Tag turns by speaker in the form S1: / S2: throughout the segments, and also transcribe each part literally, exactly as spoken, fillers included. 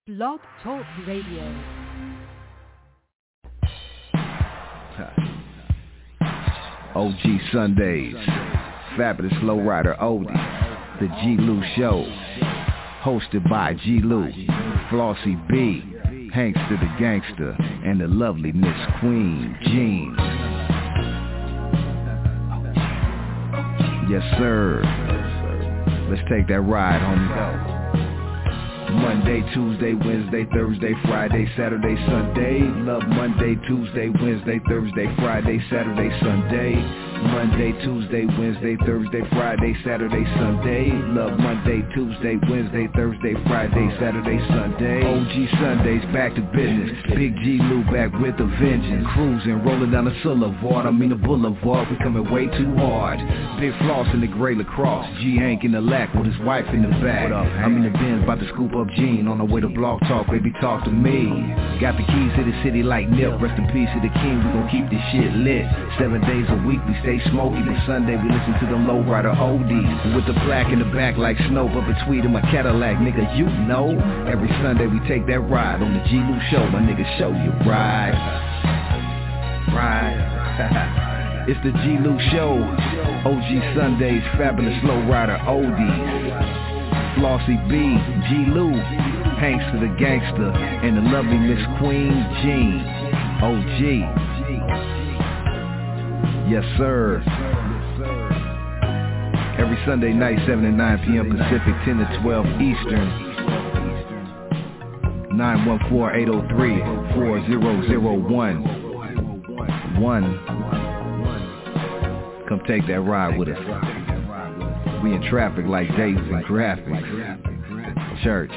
S1: Blog Talk Radio.
S2: O G Sundays, Fabulous Lowrider Odie, The G. Lou Show, hosted by G. Lou, Flossy B, Hankster the Gangster, and the lovely Miss Queen Jean. Yes, sir. Let's take that ride, homie. Go. Monday, Tuesday, Wednesday, Thursday, Friday, Saturday, Sunday. Love Monday, Tuesday, Wednesday, Thursday, Friday, Saturday, Sunday. Monday, Tuesday, Wednesday, Thursday, Friday, Saturday, Sunday. Love Monday, Tuesday, Wednesday, Thursday, Friday, Saturday, Sunday. O G Sundays, back to business. Big G Lou back with a vengeance. Cruising, rolling down the Boulevard, I mean the Boulevard. We coming way too hard. Big Floss in the gray lacrosse. G Hank in the lack with his wife in the back. What up, I'm in the Benz, about to scoop up Gene. On the way to Blog Talk, baby, talk to me. Got the keys to the city like Nip. Rest in peace to the king, we gon' keep this shit lit. Seven days a week, we stay smoky. But Sunday, we listen to them lowrider oldies. With the black in the back like snow, but between in my Cadillac, nigga, you know. Every Sunday, we take that ride on the G. Lou Show. My nigga, show you ride. Ride. It's the G. Lou Show. O G Sundays, Fabulous Lowrider Oldies. Flossy B, G. Lou, Hankster the Gangster, and the lovely Miss Queen Jean. O G. Yes, sir. Every Sunday night, seven to nine p.m. Pacific, ten to twelve Eastern. nine one four, eight oh three, four zero zero one. One. Come take that ride with us. We in traffic like Days and Graphics. Church.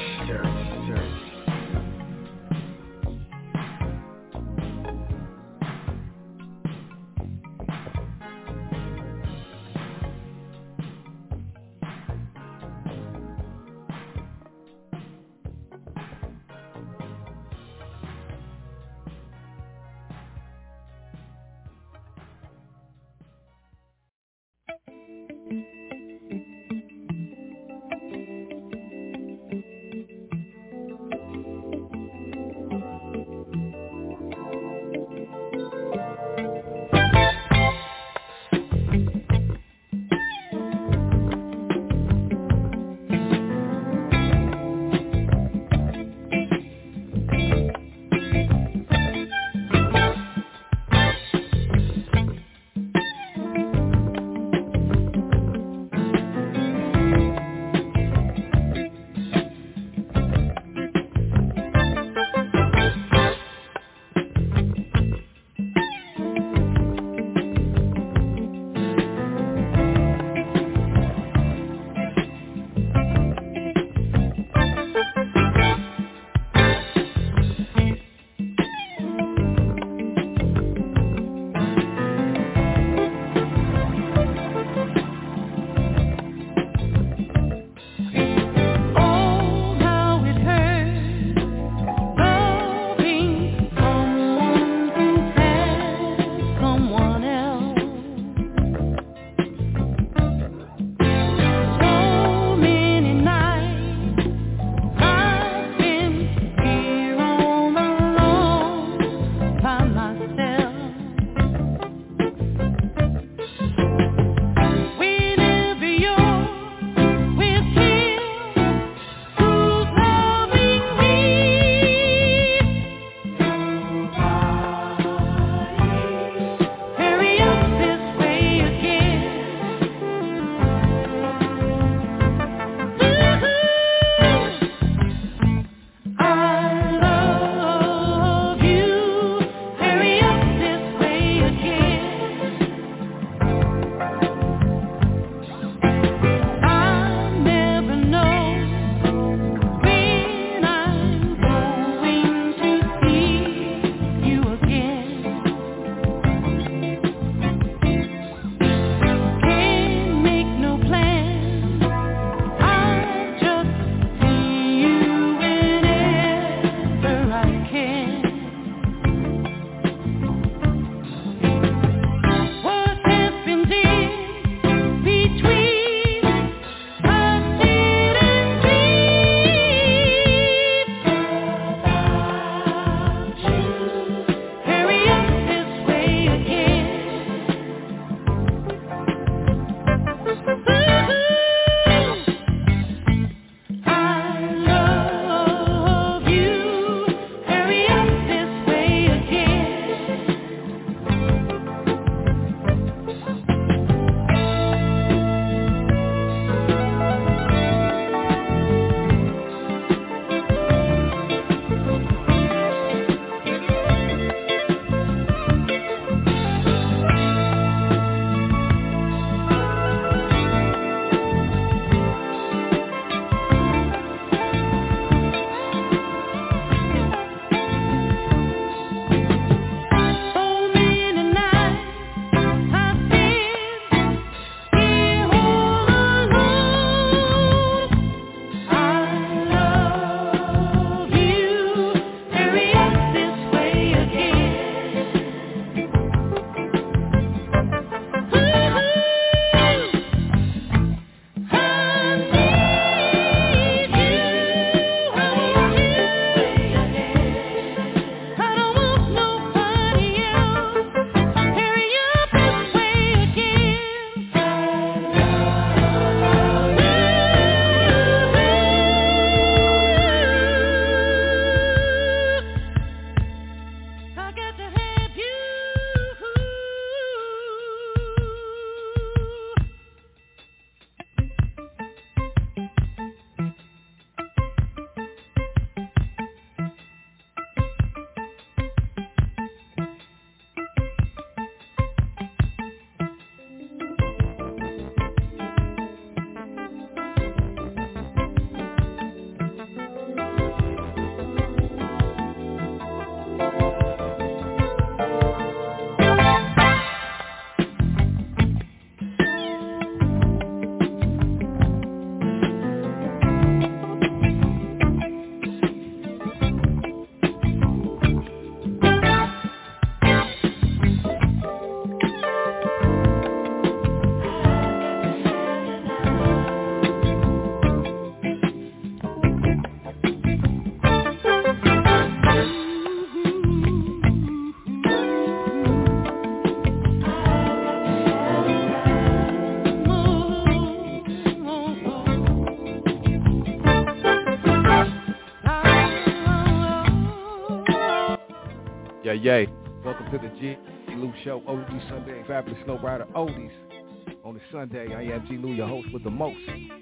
S2: Yeah, yay. Welcome to the G. Lou Show, O D Sunday, Fabulous Snowrider Oldies. On the Sunday, I am G. Lou, your host with the most.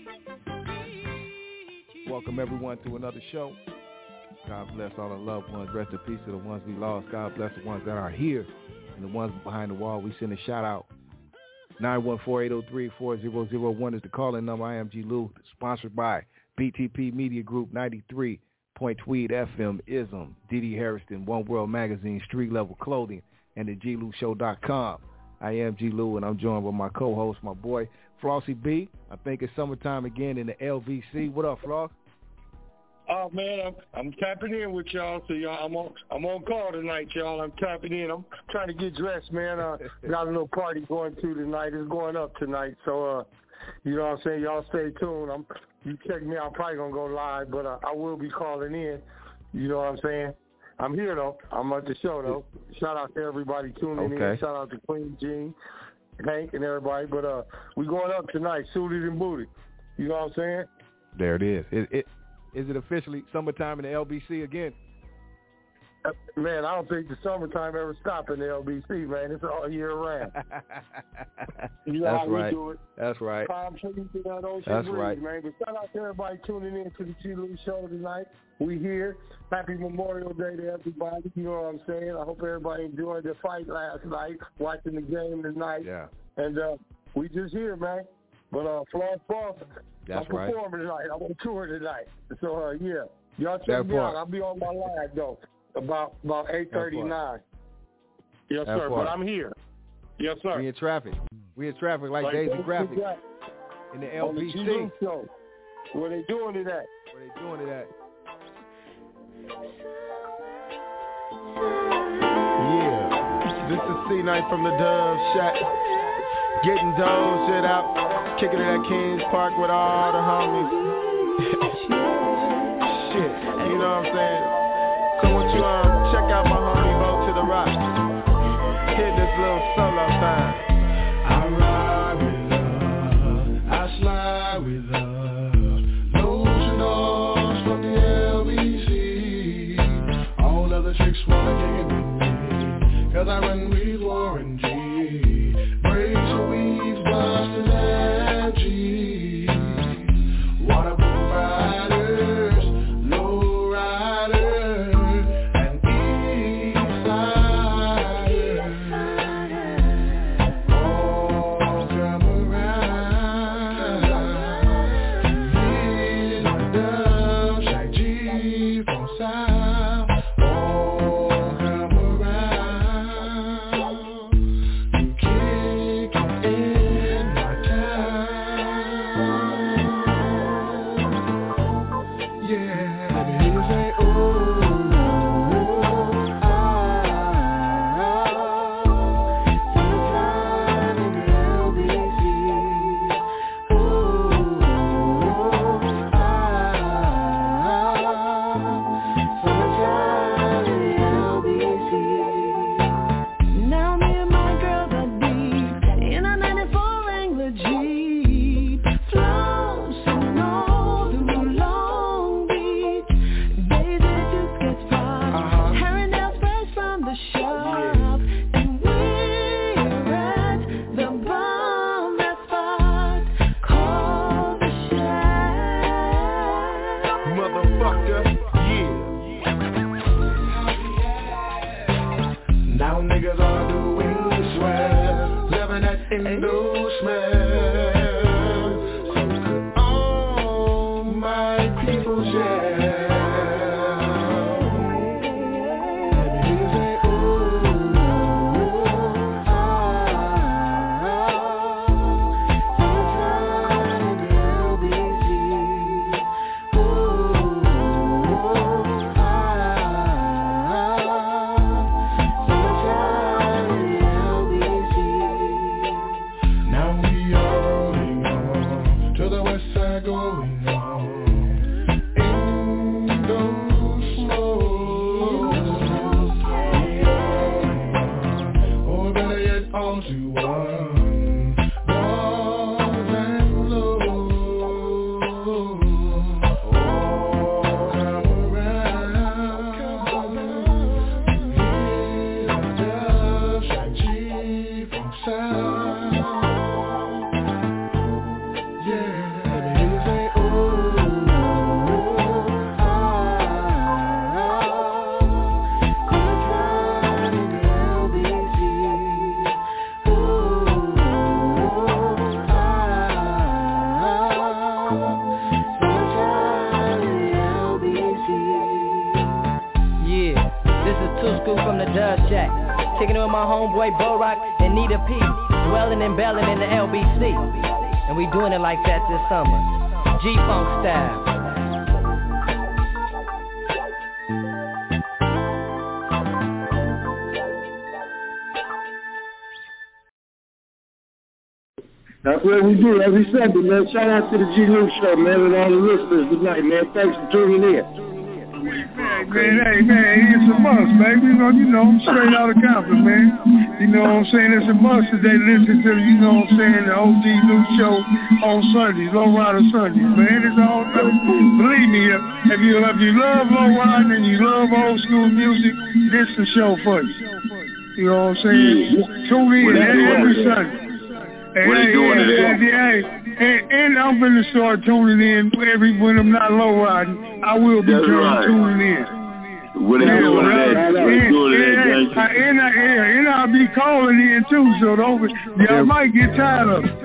S2: Welcome everyone to another show. God bless all the loved ones. Rest in peace to the ones we lost. God bless the ones that are here and the ones behind the wall. We send a shout out. nine one four, eight oh three, four oh oh one is the calling number. I am G. Lou, sponsored by B T P Media Group, ninety-three point Tweed F M, Ism, Didi Harrison, One World Magazine, Street Level Clothing, and the G Lou Show dot com. I am G. Lou, and I'm joined by my co-host, my boy, Flossie B. I think it's summertime again in the L V C. What up, Floss?
S1: Oh man, I'm I'm tapping in with y'all. So y'all, I'm on I'm on call tonight, y'all. I'm tapping in. I'm trying to get dressed, man. Uh, got a little party going to tonight. It's going up tonight. So uh, you know what I'm saying. Y'all stay tuned. I'm you check me out. I'm probably gonna go live, but uh, I will be calling in. You know what I'm saying. I'm here though. I'm at the show though. Shout out to everybody tuning
S2: okay.
S1: in. Shout out to Queen Jean, Hank, and everybody. But uh, we going up tonight, suited and booted. You know what I'm saying.
S2: There it is. It. it Is it officially summertime in the L B C again?
S1: Man, I don't think the summertime ever stops in the L B C, man. It's all year round. You know
S2: That's
S1: how
S2: right.
S1: we do it.
S2: That's right.
S1: Palm trees to that ocean
S2: That's
S1: breeze,
S2: right.
S1: man. But shout out to everybody tuning in to the G. Lou Show tonight. We here. Happy Memorial Day to everybody. You know what I'm saying? I hope everybody enjoyed the fight last night, watching the game tonight.
S2: Yeah.
S1: And uh, we just here, man. But uh, Floss Floss,
S2: That's
S1: I'm
S2: right.
S1: performing tonight. I'm on tour tonight. So, uh, yeah. Y'all check
S2: That
S1: me
S2: part.
S1: out. I'll be on my live, though, about about eight thirty-nine. Yes,
S2: That
S1: sir.
S2: part.
S1: But I'm here. Yes, sir.
S2: We in traffic. We in traffic like, like Daisy Graphic in the L B C.
S1: On the G. Lou Show. Where they doing it at?
S2: Where they doing it at?
S3: Yeah. This is C Night from the Dove Shack. Getting those shit out. Kicking it at Kings Park with all the homies. Shit, you know what I'm saying? So once you um check out my homie Bo to the Rock, hit this little solo time. I ride with love, I slide with love. Those doors from the L B C. All other chicks wanna kick it with me, cause I run with Warren G. Braids and weaves, busters and G. Water providers, low riders, and east siders. All come around. Here's my Dove Shack G from South. All come around. You kick it in my town. Yeah, let me hear you say, ooh, summertime in the L B C. Ooh, summertime in the L B C.
S4: Now me and my girls are deep in a ninety-four Wrangler Jeep, flossing all through Long Beach. Days it just gets far,
S3: Uh-huh.
S4: hair and nails fresh from the shop, and we're at the bomb that spot called the Shack.
S3: Motherfucker, yeah. Now niggas are doing swell, living that Indo smell. So good on my people's yeah. Let me hear you say, ooh, summertime in the L B C. Ooh, summertime in the L B C. Now we are
S5: Dub Shack. Kicking it with my homeboy Bo Rock and Nita P. Dwelling and belling in the L B C. And we doing it like that this summer. G-Funk style.
S1: That's what we do every Sunday, man. Shout out to the G Luke Show, man, and all the listeners tonight, man. Thanks for tuning in.
S6: Hey, man, hey, man, it's a must, baby. You know, you know, I'm straight out of Compton, man. You know what I'm saying? It's a must that they listen to, you know what I'm saying, the O G Luke Show on Sundays, Low Rider Sundays, man. It's all, believe me, if you, if you love low riding and you love old school music, this is the show for you. You know what I'm saying? Tune in every Sunday. Hey,
S7: what are you doing
S6: hey,
S7: today?
S6: Hey, hey, and I'm going to start tuning in every when I'm not low riding. I will be tuning,
S7: right.
S6: tuning in.
S7: What are you doing today? What are you doing
S6: and,
S7: today,
S6: and, and, and, and I'll be calling in too, so don't, y'all might get tired of it.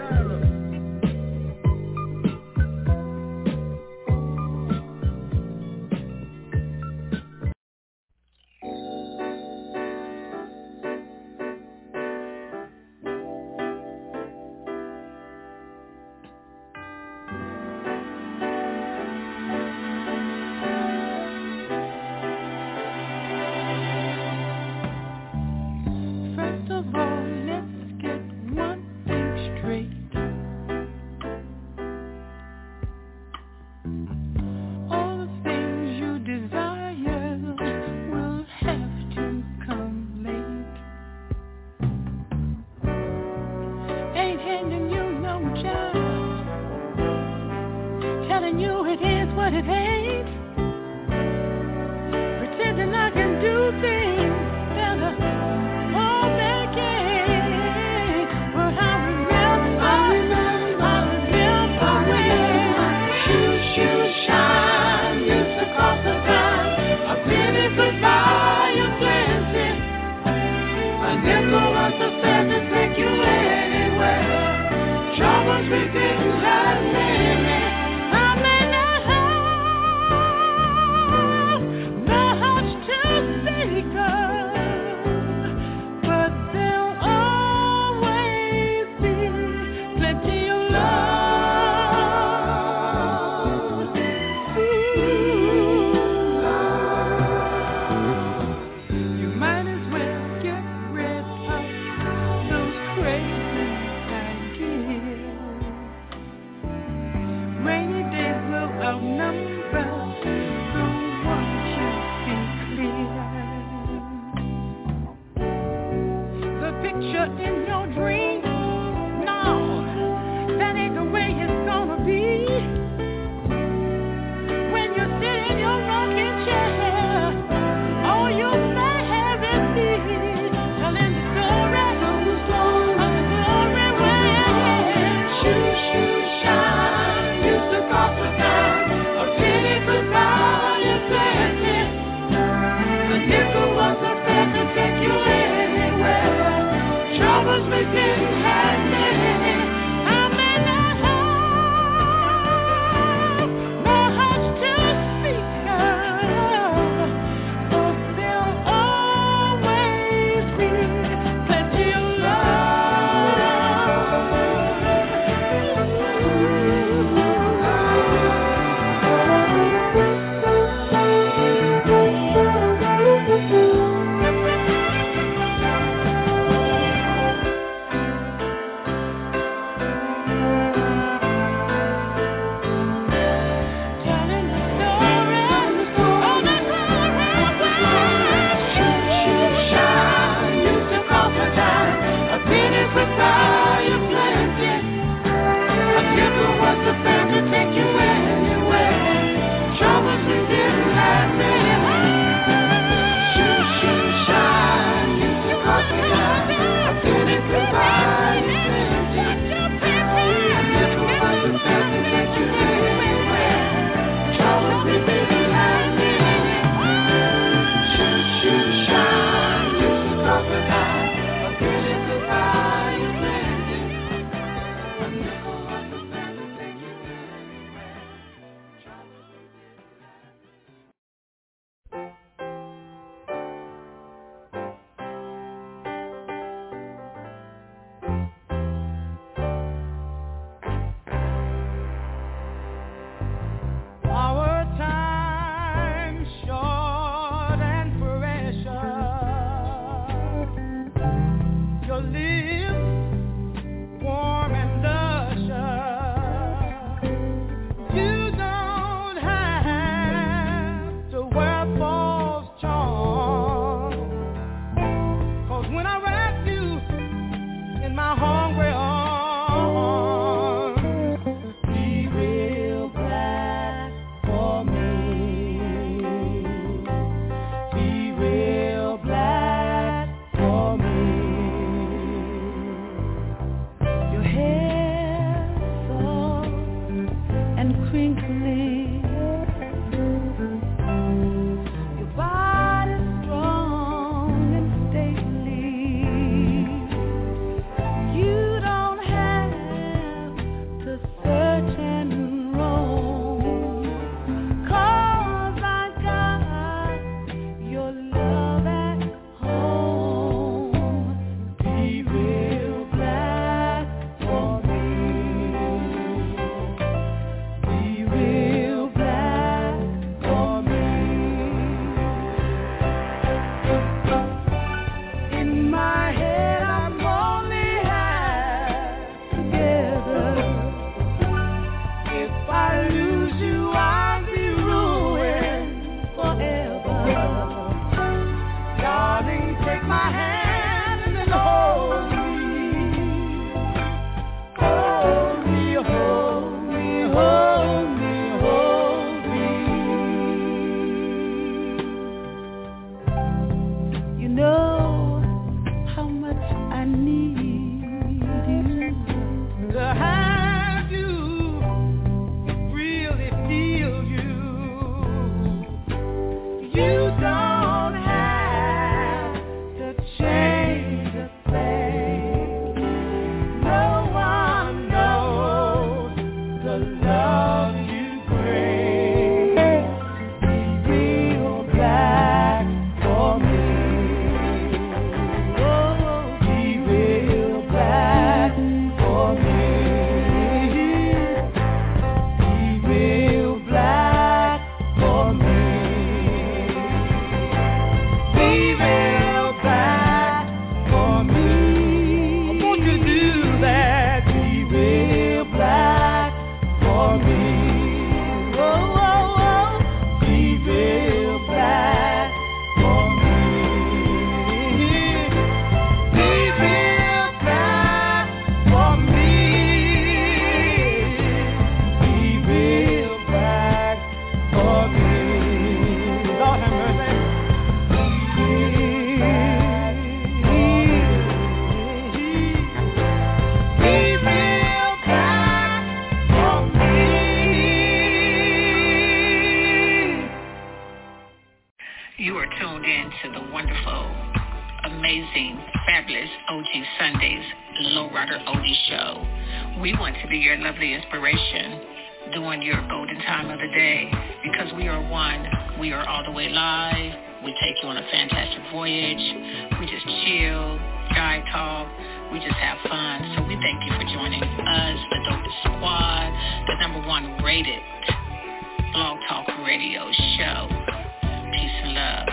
S8: You are tuned in to the wonderful, amazing, fabulous O G Sundays Lowrider O G Show. We want to be your lovely inspiration during your golden time of the day because we are one. We are all the way live. We take you on a fantastic voyage. We just chill, guy talk. We just have fun. So we thank you for joining us, the Dopest Squad, the number one rated Blog Talk Radio show. Peace and love.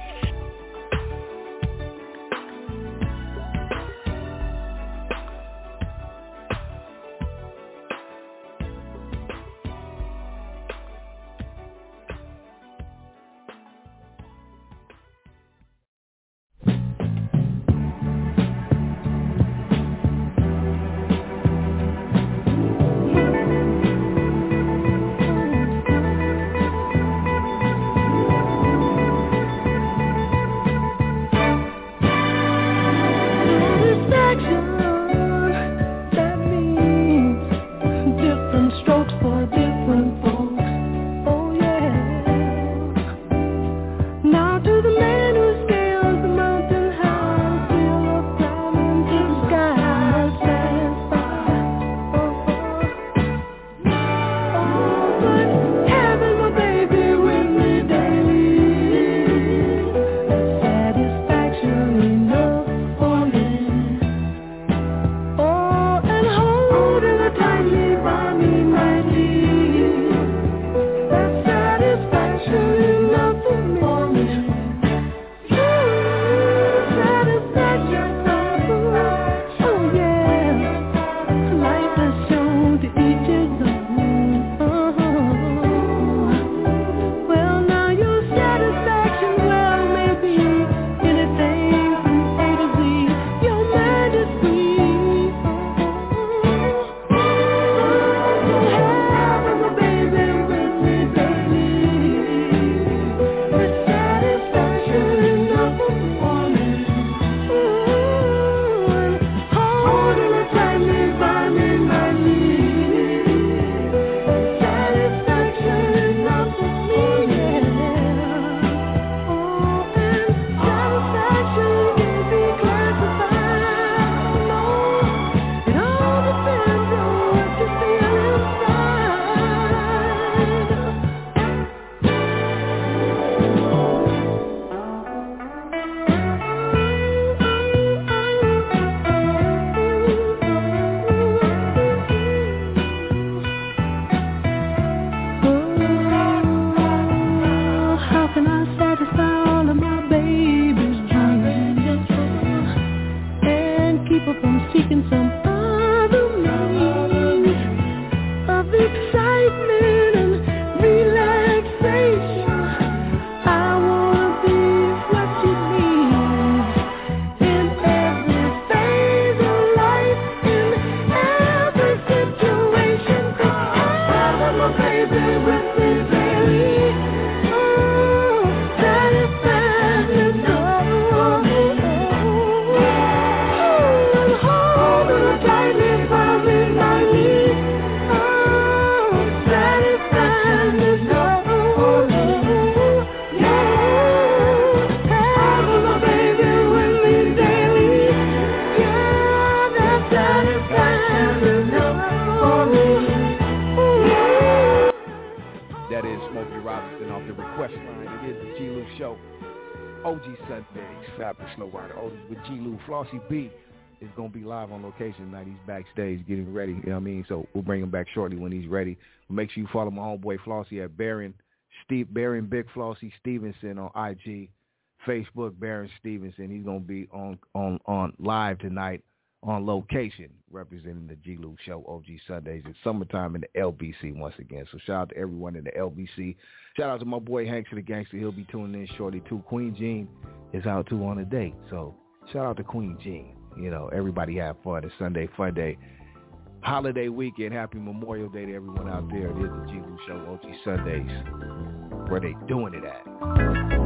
S2: Flossie B is going to be live on location tonight. He's backstage getting ready. You know what I mean? So we'll bring him back shortly when he's ready. Make sure you follow my homeboy Flossie at Baron, Steve, Baron Big Flossie Stevenson on I G, Facebook, Baron Stevenson. He's going to be on, on, on live tonight on location representing the G. Lou Show, O G Sundays. It's summertime in the L B C once again. So shout out to everyone in the L B C. Shout out to my boy Hank to the Gangster. He'll be tuning in shortly too. Queen Jean is out too on a date. So shout out to Queen Jean. You know, everybody have fun. It's Sunday Fun Day. Holiday weekend. Happy Memorial Day to everyone out there. It is the G. Lou Show, O G Sundays. Where they doing it at?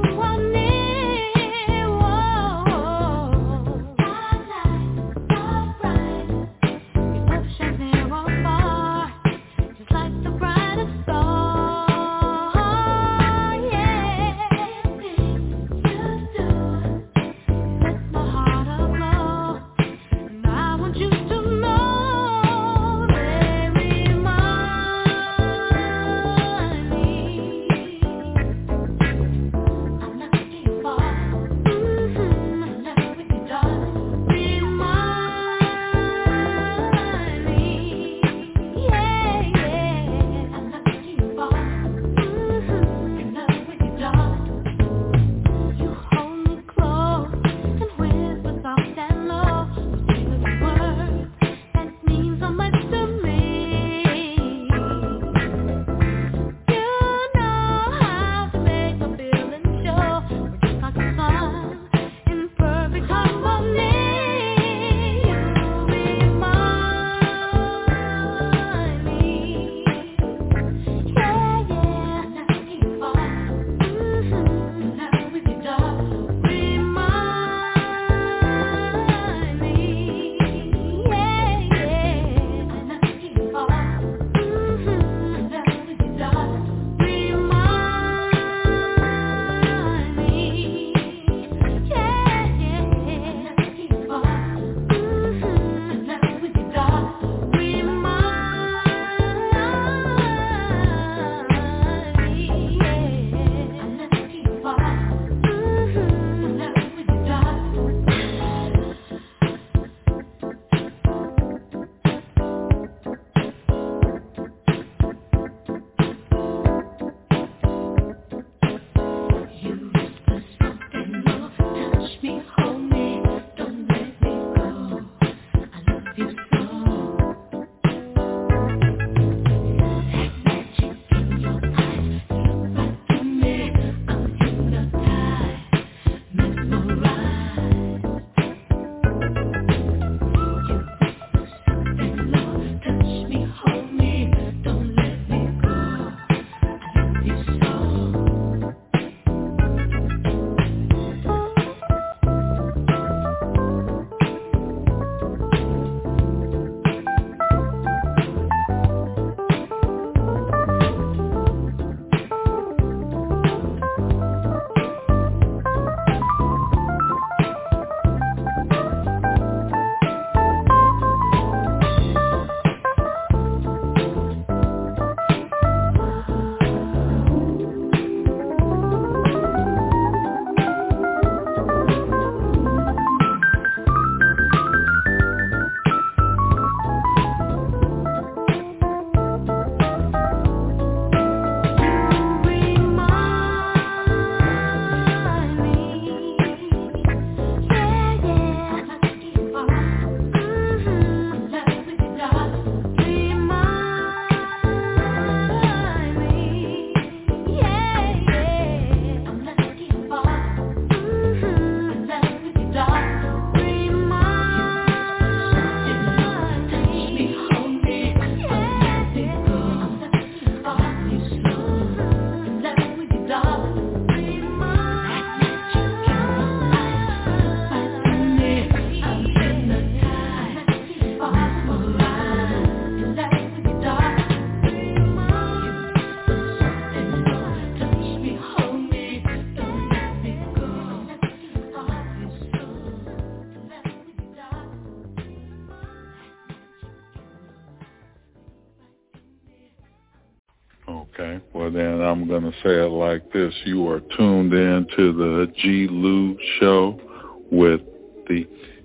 S9: Okay, well then I'm going to say it like this. You are tuned in to the G. Lou Show with the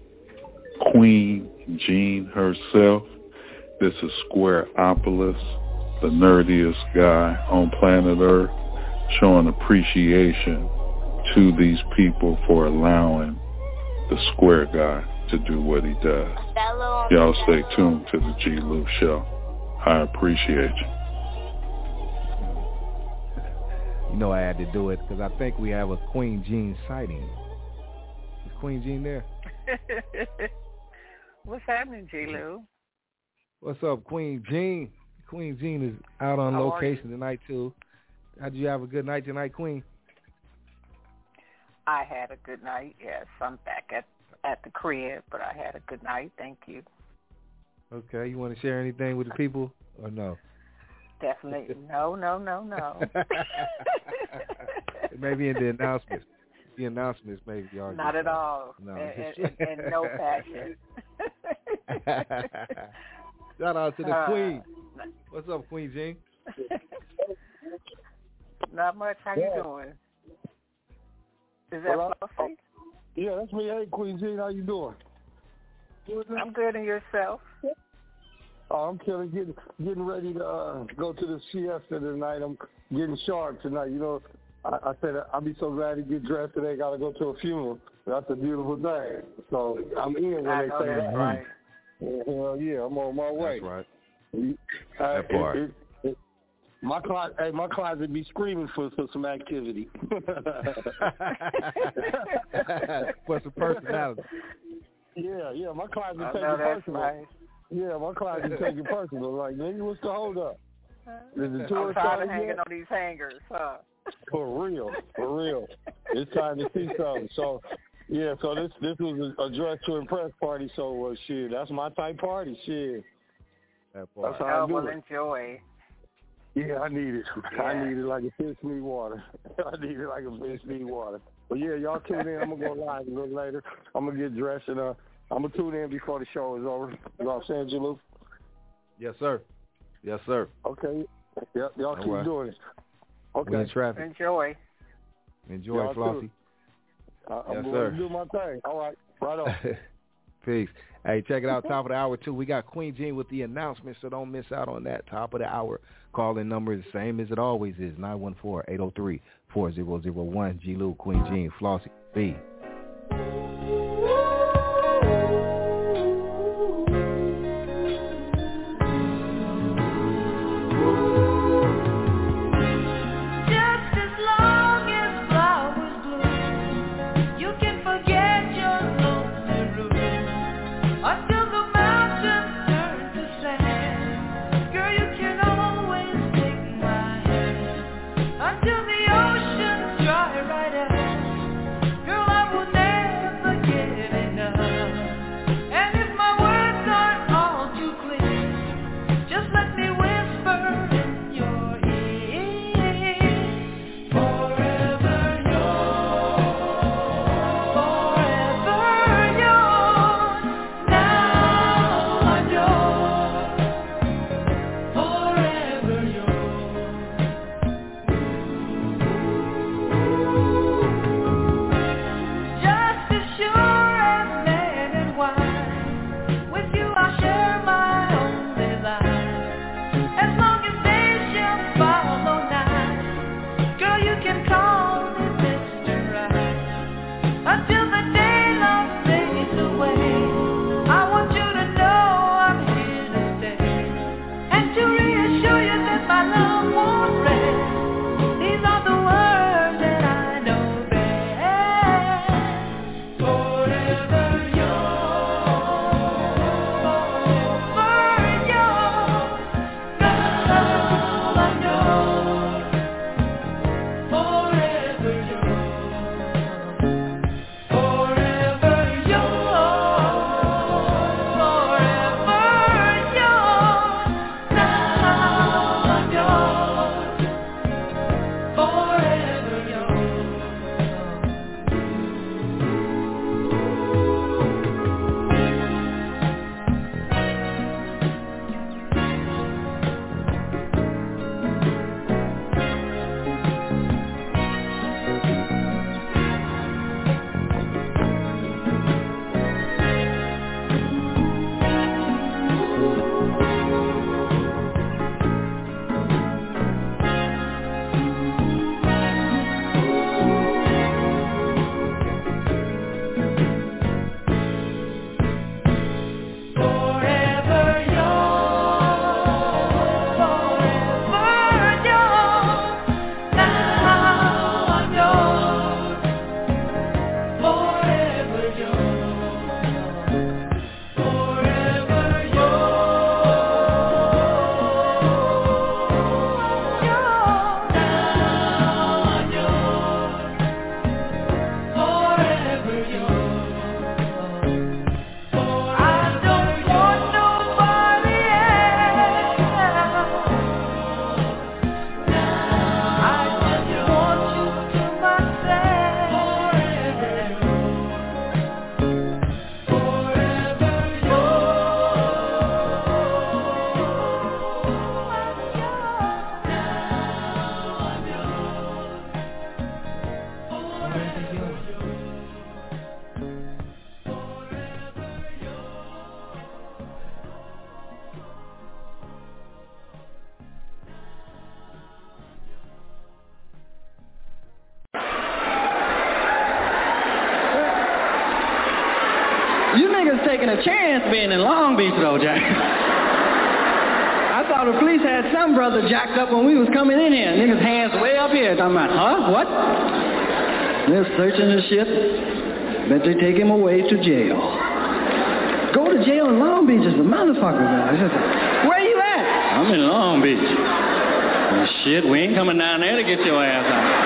S9: Queen Jean herself. This is Squareopolis, the nerdiest guy on planet Earth, showing appreciation to these people for allowing the Square guy to do what he does. Y'all stay tuned to the G. Lou Show. I appreciate you.
S2: You know I had to do it because I think we have a Queen Jean sighting. Is Queen Jean there?
S10: What's happening, G. Lou?
S2: What's up, Queen Jean? Queen Jean is out on
S10: How
S2: location tonight, too. How did you have a good night tonight, Queen?
S8: I had a good night. Yes, I'm back at, at the crib, but I had a good night. Thank you.
S10: Okay, you want to share anything with the people or no?
S8: Definitely. No, no, no, no.
S10: Maybe in the announcements. The announcements, maybe y'all.
S8: Not at all.
S10: No.
S8: And, and, and no passion.
S10: Shout out to the
S8: uh,
S10: Queen. What's up, Queen Jean?
S8: Not much. How you doing? Is that
S1: well,
S8: Fluffy?
S1: Yeah, that's me. Hey, Queen Jean, how you doing?
S8: I'm good, and yourself?
S1: Oh, I'm killing, getting getting ready to uh, go to the siesta tonight. I'm getting sharp tonight. You know, I, I said I'll be so glad to get dressed today. Got to go to a funeral. That's a beautiful thing. So I'm in when
S8: I
S1: they
S8: know
S1: say
S8: that's
S1: that.
S8: right.
S1: Hell yeah, I'm on my way.
S10: That's right.
S1: Uh,
S10: that part.
S1: It, it, it, my closet, hey, my closet be screaming for, for some activity.
S10: For some personality.
S1: Yeah, yeah, my closet
S8: I
S1: take
S8: know
S1: it
S8: that's
S1: personal.
S8: right.
S1: Yeah, my closet take it personal. Like, nigga, what's the hold up? Is the tour
S8: I'm tired of hanging
S1: yet?
S8: on these hangers, huh?
S1: For real, for real. It's time to see something. So, yeah, so this this was a, a dress to impress party. So, uh, shit, that's my type party. Shit.
S10: That part.
S1: That's how
S8: Oh,
S1: I do
S8: well,
S1: it.
S8: enjoy.
S1: Yeah, I need it.
S8: Yeah.
S1: I need it like a fish need water. I need it like a fish need water. But yeah, y'all tune in. I'm gonna go live a little later. I'm gonna get dressed and uh, I'm gonna tune in before the show is over. You know what I'm saying, Jalou?
S10: Yes, sir. Yes, sir.
S1: Okay. Yep. Y'all
S10: All
S1: keep
S10: right.
S1: doing it.
S10: We in
S1: Okay.
S10: traffic.
S8: Enjoy.
S10: Enjoy,
S1: Y'all
S10: Flossie.
S1: too. I, I'm
S10: Yes,
S1: going
S10: sir.
S1: to do my thing. All right. Right on.
S10: Peace. Hey, check it out, top of the hour, too. We got Queen Jean with the announcement, so don't miss out on that. Top of the hour. Call-in number is the same as it always is, nine one four, eight oh three, four zero zero one. G-Lou, Queen Jean, Flossie, B.
S4: Until the oceans dry right out, girl, I
S11: You niggas taking a chance being in Long Beach, though, Jack. I thought the police had some brother jacked up when we was coming in here. Niggas' hands way up here. Talking about, huh? What? They're searching the shit. Bet they take him away to jail. Go to jail in Long Beach is a motherfucker, man. I said, where you at? I'm in Long Beach. Well, shit, we ain't coming down there to get your ass out.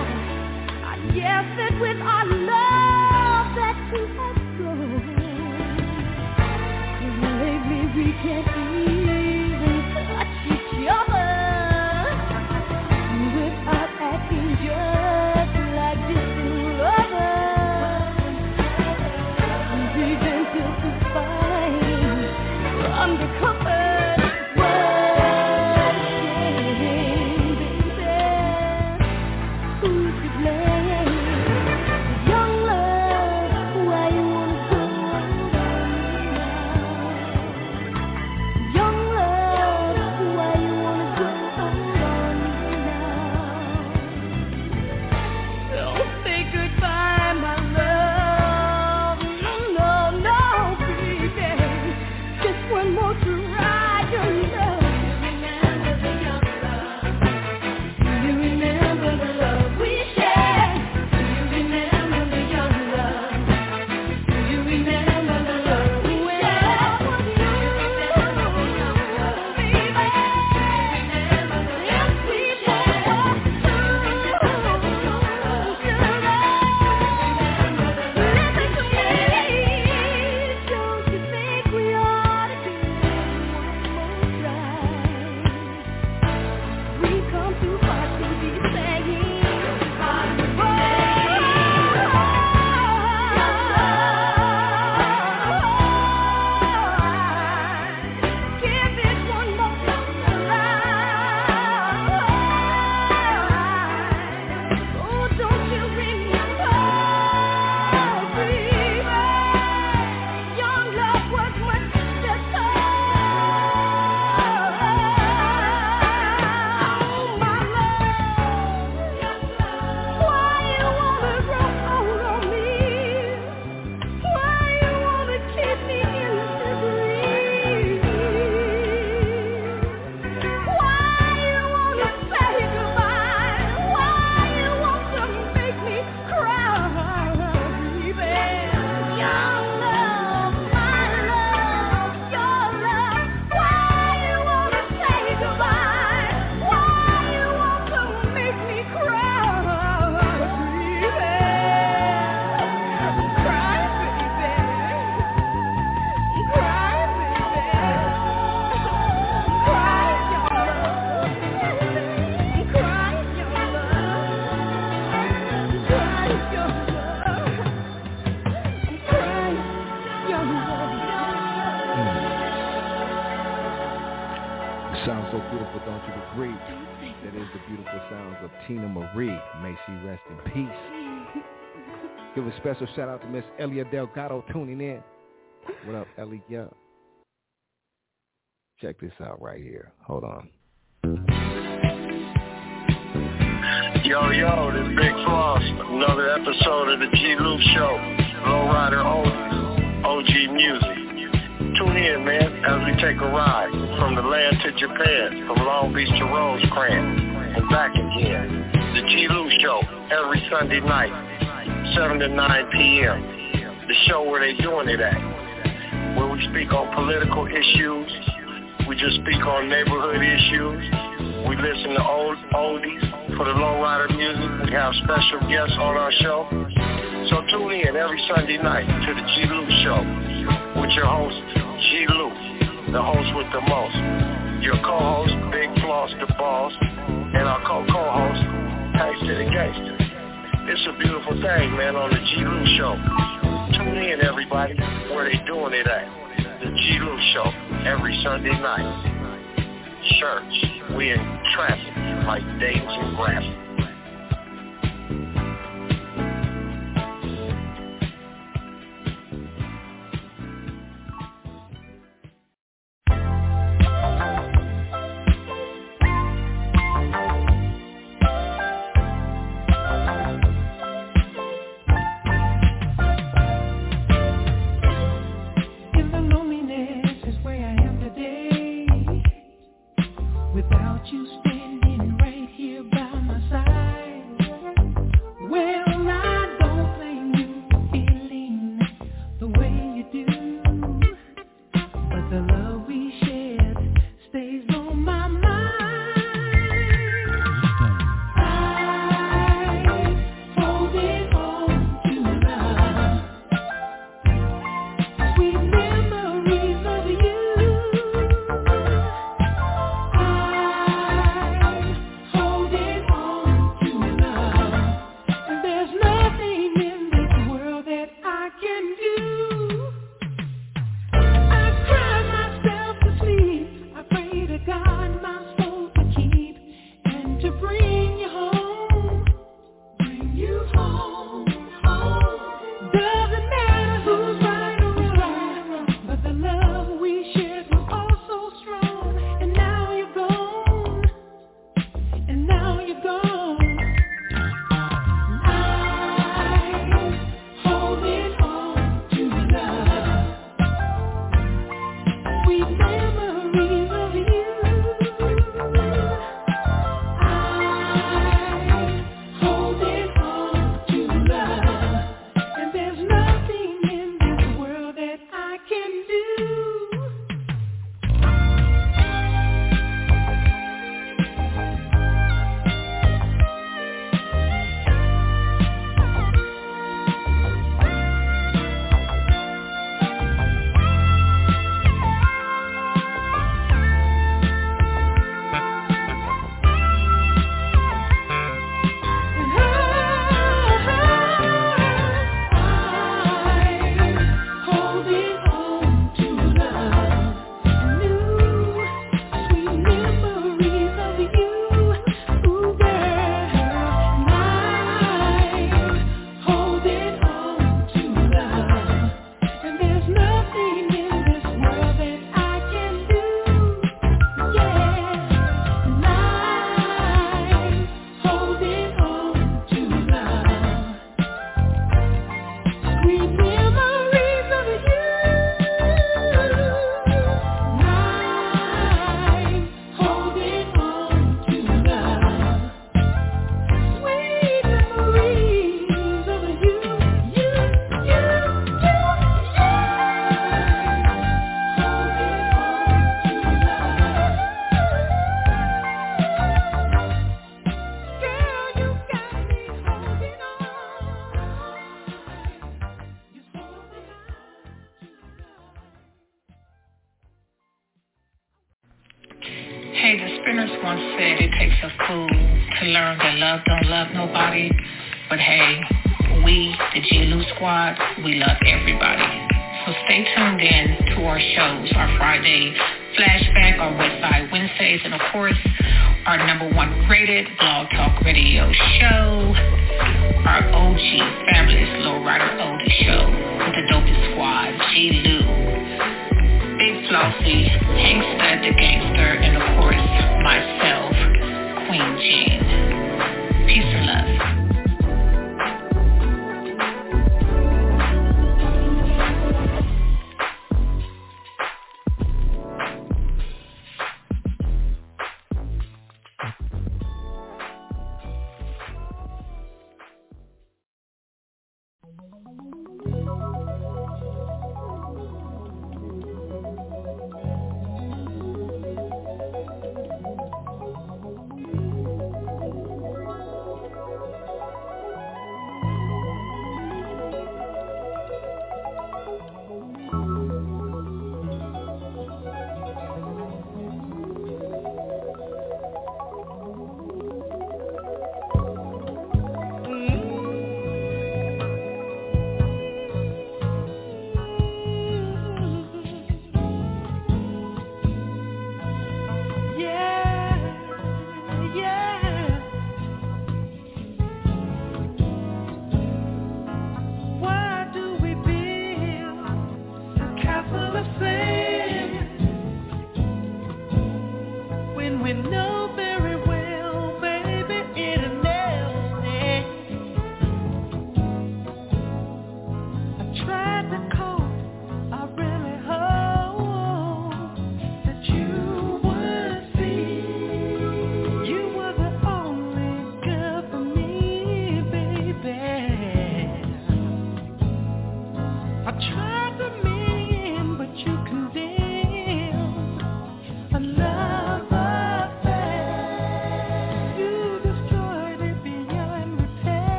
S4: Yes, it with our love that you have shown.
S10: Sounds so beautiful, don't you agree? That is the beautiful sounds of Tina Marie. May she rest in peace. Give a special shout out to Miss Elia Delgado tuning in. What up, Elia? Check this out right here. Hold on.
S1: Yo, yo, this Big Floss. Another episode of the G. Luke Show. Lowrider Oldies, O G Music. Tune in, man, as we take a ride from the land to Japan, from Long Beach to Rosecrans, and back again. The G. Luke Show, every Sunday night, seven to nine p.m. The show where they doing it at, where we speak on political issues, we just speak on neighborhood issues, we listen to old oldies for the lowrider music, we have special guests on our show. So tune in every Sunday night to the G. Luke Show with your host, G. Luke, the host with the most. Your co-host, Big Floss the Boss, and our co-co-host, Taste the Gangster. It's a beautiful thing, man, on the G. Luke Show. Tune in, everybody, where they doing it at. The G. Luke Show, every Sunday night. Church, we in traffic like Davis and Grafton.
S4: Without you standing right here by my side,
S8: Hey, the Spinners once said it takes a fool to learn that love don't love nobody. But hey, we, the G L U Squad, we love everybody. So stay tuned in to our shows, our Friday Flashback on Westside Wednesdays, and of course, our number one rated Blog Talk Radio show, our O G fabulous Lowrider Oldie show with the dopest squad, G. Lou, Big Flossy, Hank Stud the Gangster, and of course, myself, Queen Jean. Peace and love.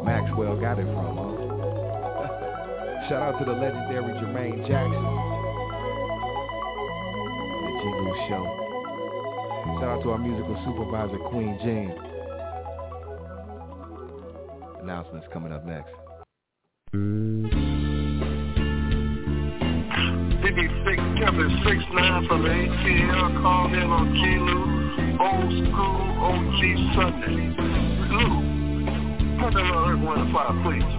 S10: Maxwell got it from, huh? Shout out to the legendary Jermaine Jackson on the G. Lou Show. Shout out to our musical supervisor, Queen Jean. Announcements coming up next.
S1: D B six Kevin six nine from the A T L called in on G. Lou, old school O G Sunday. Lou, put that on Earth one to five, please.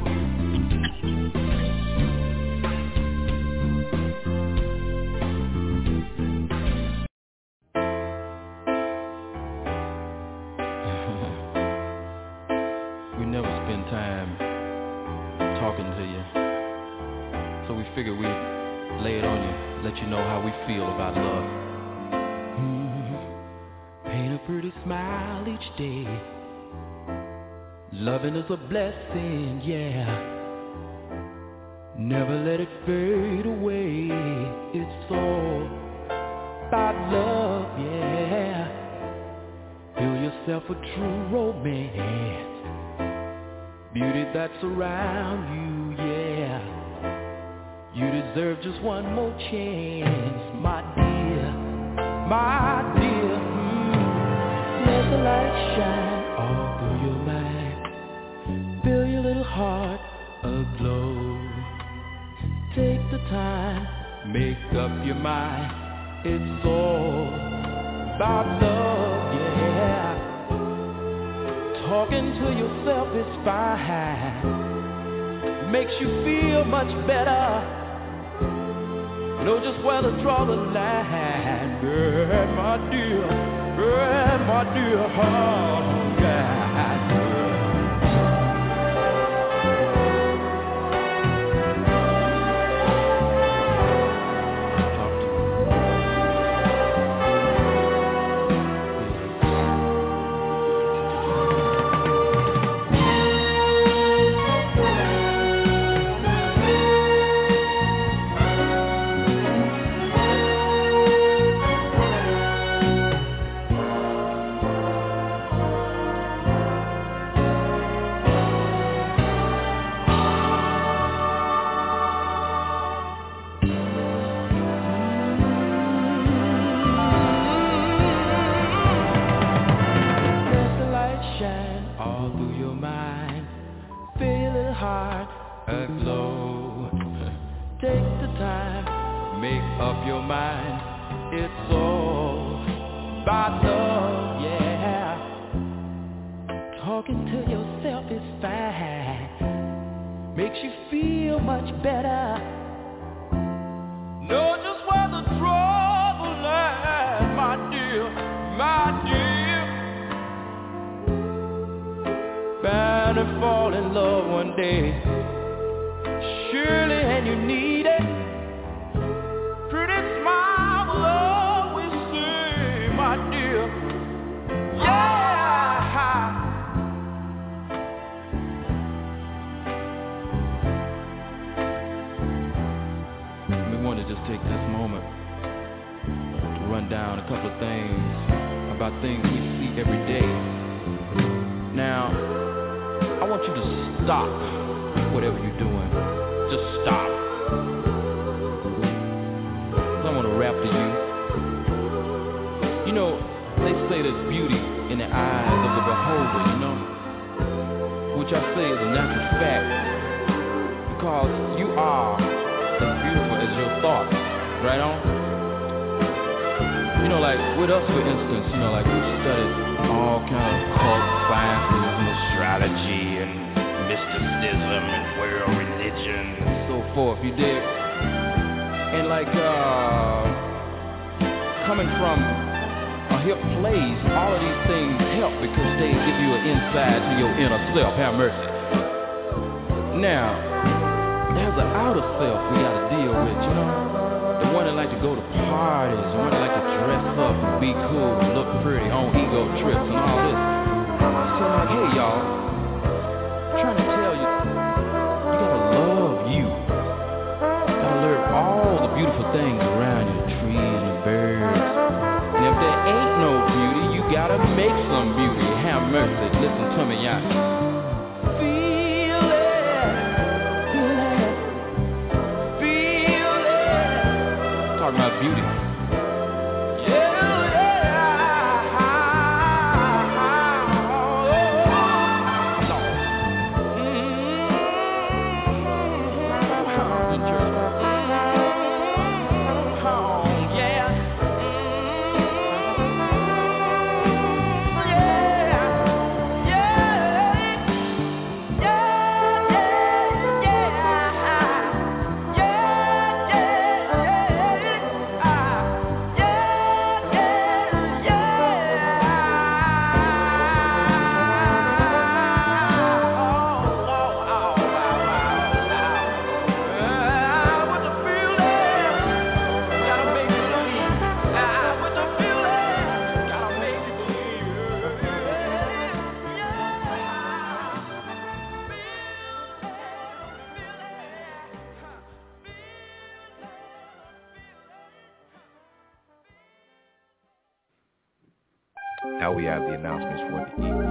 S12: We never spend time talking to you, so we figured we'd lay it on you, let you know how we feel about love.
S13: Mm-hmm. Paint a pretty smile each day. Loving is a blessing, yeah. Never let it fade away. It's all about love, yeah. Feel yourself a true romance. Beauty that's around you, yeah. You deserve just one more chance, my dear, my dear. Mm. Let the light shine all through your mind. Feel your little heart aglow. Take the time, make up your mind. It's all about love, yeah. Talking to yourself is fine. Makes you feel much better. Know just where to draw the line. Yeah, my dear, yeah, my dear heart, yeah. Listen to me, y'all. Feel
S10: Now we have the announcements for the evening.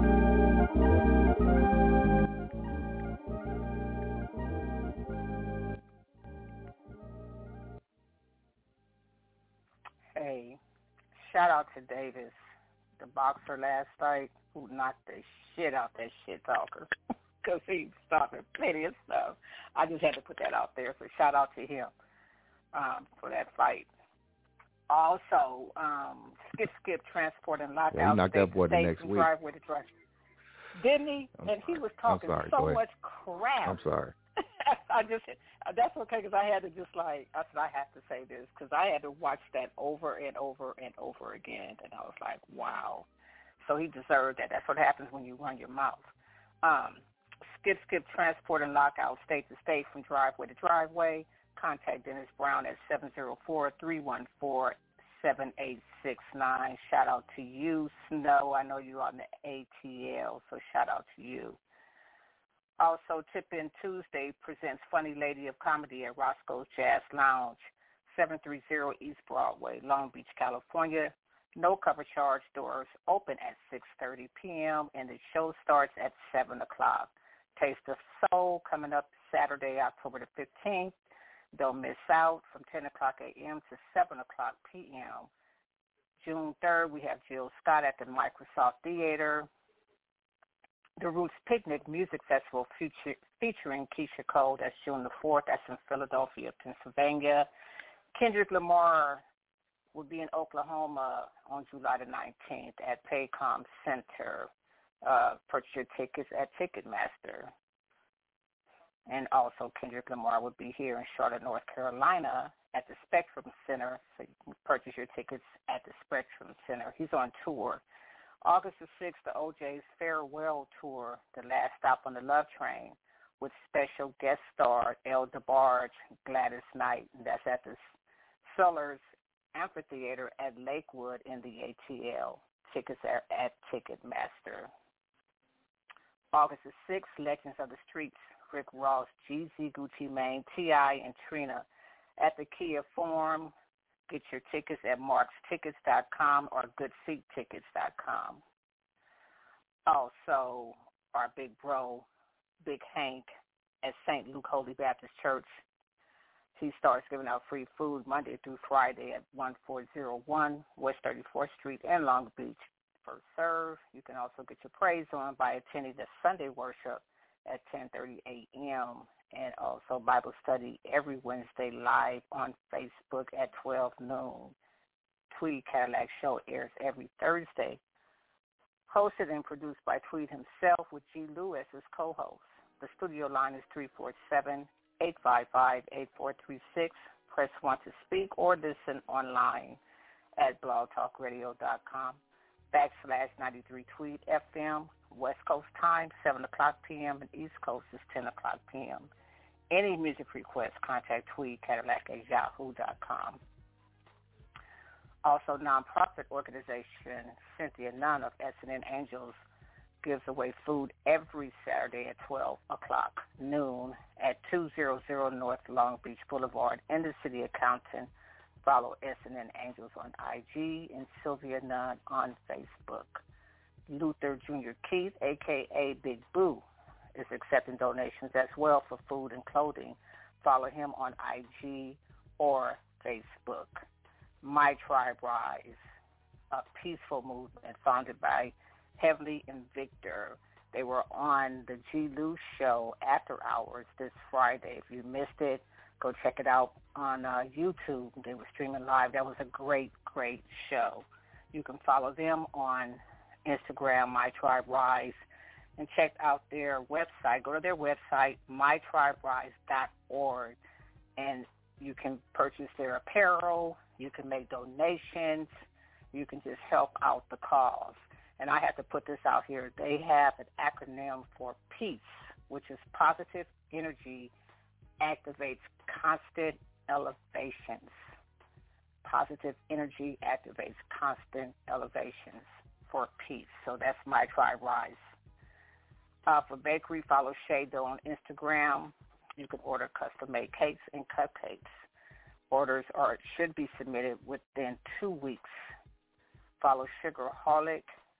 S14: Hey, shout out to Davis, the boxer last night, who knocked the shit out that shit talker because he started plenty of stuff. I just had to put that out there, so shout out to him um, for that fight. Also, um, Skip Skip Transport and Lockout.
S10: Yeah, he knocked that boy the next week.
S14: With the drive. Didn't he?
S10: I'm
S14: and
S10: sorry.
S14: he was talking
S10: sorry,
S14: so much crap.
S10: I'm sorry.
S14: I just, that's okay because I had to just like, I said I have to say this because I had to watch that over and over and over again, and I was like, wow. So he deserved that. That's what happens when you run your mouth. Um, Skip Skip Transport and Lockout, state to state from driveway to driveway. Contact Dennis Brown at seven zero four, three one four, seven eight six nine. Shout out to you, Snow. I know you're on the A T L, so shout out to you. Also, Tip In Tuesday presents Funny Lady of Comedy at Roscoe's Jazz Lounge, seven thirty East Broadway, Long Beach, California. No cover charge, doors open at six thirty p.m., and the show starts at seven o'clock. Taste of Soul coming up Saturday, October the fifteenth. Don't miss out from ten o'clock a.m. to seven o'clock p.m. June third, we have Jill Scott at the Microsoft Theater. The Roots Picnic Music Festival feature, featuring Keisha Cole. That's June the fourth. That's in Philadelphia, Pennsylvania. Kendrick Lamar will be in Oklahoma on July the nineteenth at Paycom Center. Uh, purchase your tickets at Ticketmaster. And also Kendrick Lamar will be here in Charlotte, North Carolina at the Spectrum Center. So you can purchase your tickets at the Spectrum Center. He's on tour. August the sixth, the O J's Farewell Tour, the last stop on the Love Train, with special guest star El DeBarge, Gladys Knight. And that's at the Sellers Amphitheater at Lakewood in the A T L. Tickets are at Ticketmaster. August the sixth, Legends of the Streets, Rick Ross, G Z, Gucci Mane, T I, and Trina at the Kia Forum. Get your tickets at marks tickets dot com or good seat tickets dot com. Also, our big bro, Big Hank, at Saint Luke Holy Baptist Church. He starts giving out free food Monday through Friday at one four zero one West thirty-fourth Street in Long Beach. First serve. You can also get your praise on by attending the Sunday worship at ten thirty a.m. and also Bible study every Wednesday live on Facebook at twelve noon. Tweed Cadillac Show airs every Thursday. Hosted and produced by Tweed himself with G. Lewis as co-host. The studio line is three four seven, eight five five, eight four three six. Press one to speak or listen online at blog talk radio dot com backslash ninety-three Tweed F M. West Coast time, seven o'clock p.m., and East Coast is ten o'clock p.m. Any music requests, contact Tweed Cadillac at yahoo dot com. Also, nonprofit organization Cynthia Nunn of S and N Angels gives away food every Saturday at twelve o'clock noon at two hundred North Long Beach Boulevard in the city of Compton. Follow S and N Angels on I G and Sylvia Nunn on Facebook. Luther Junior Keith, a k a. Big Boo, is accepting donations as well for food and clothing. Follow him on I G or Facebook. My Tribe Rise, a peaceful movement founded by Heavenly and Victor. They were on the G. Lou Show after hours this Friday. If you missed it, go check it out on uh, YouTube. They were streaming live. That was a great, great show. You can follow them on Instagram, My Tribe Rise, and check out their website. Go to their website, my tribe rise dot org, and you can purchase their apparel. You can make donations. You can just help out the cause. And I have to put this out here. They have an acronym for PEACE, which is Positive Energy Activates Constant Elevations. Positive Energy Activates Constant Elevations for peace. So that's My Tribe Rise. Uh, for bakery, follow Shay Dough on Instagram. You can order custom-made cakes and cupcakes. Orders are should be submitted within two weeks. Follow Sugarholic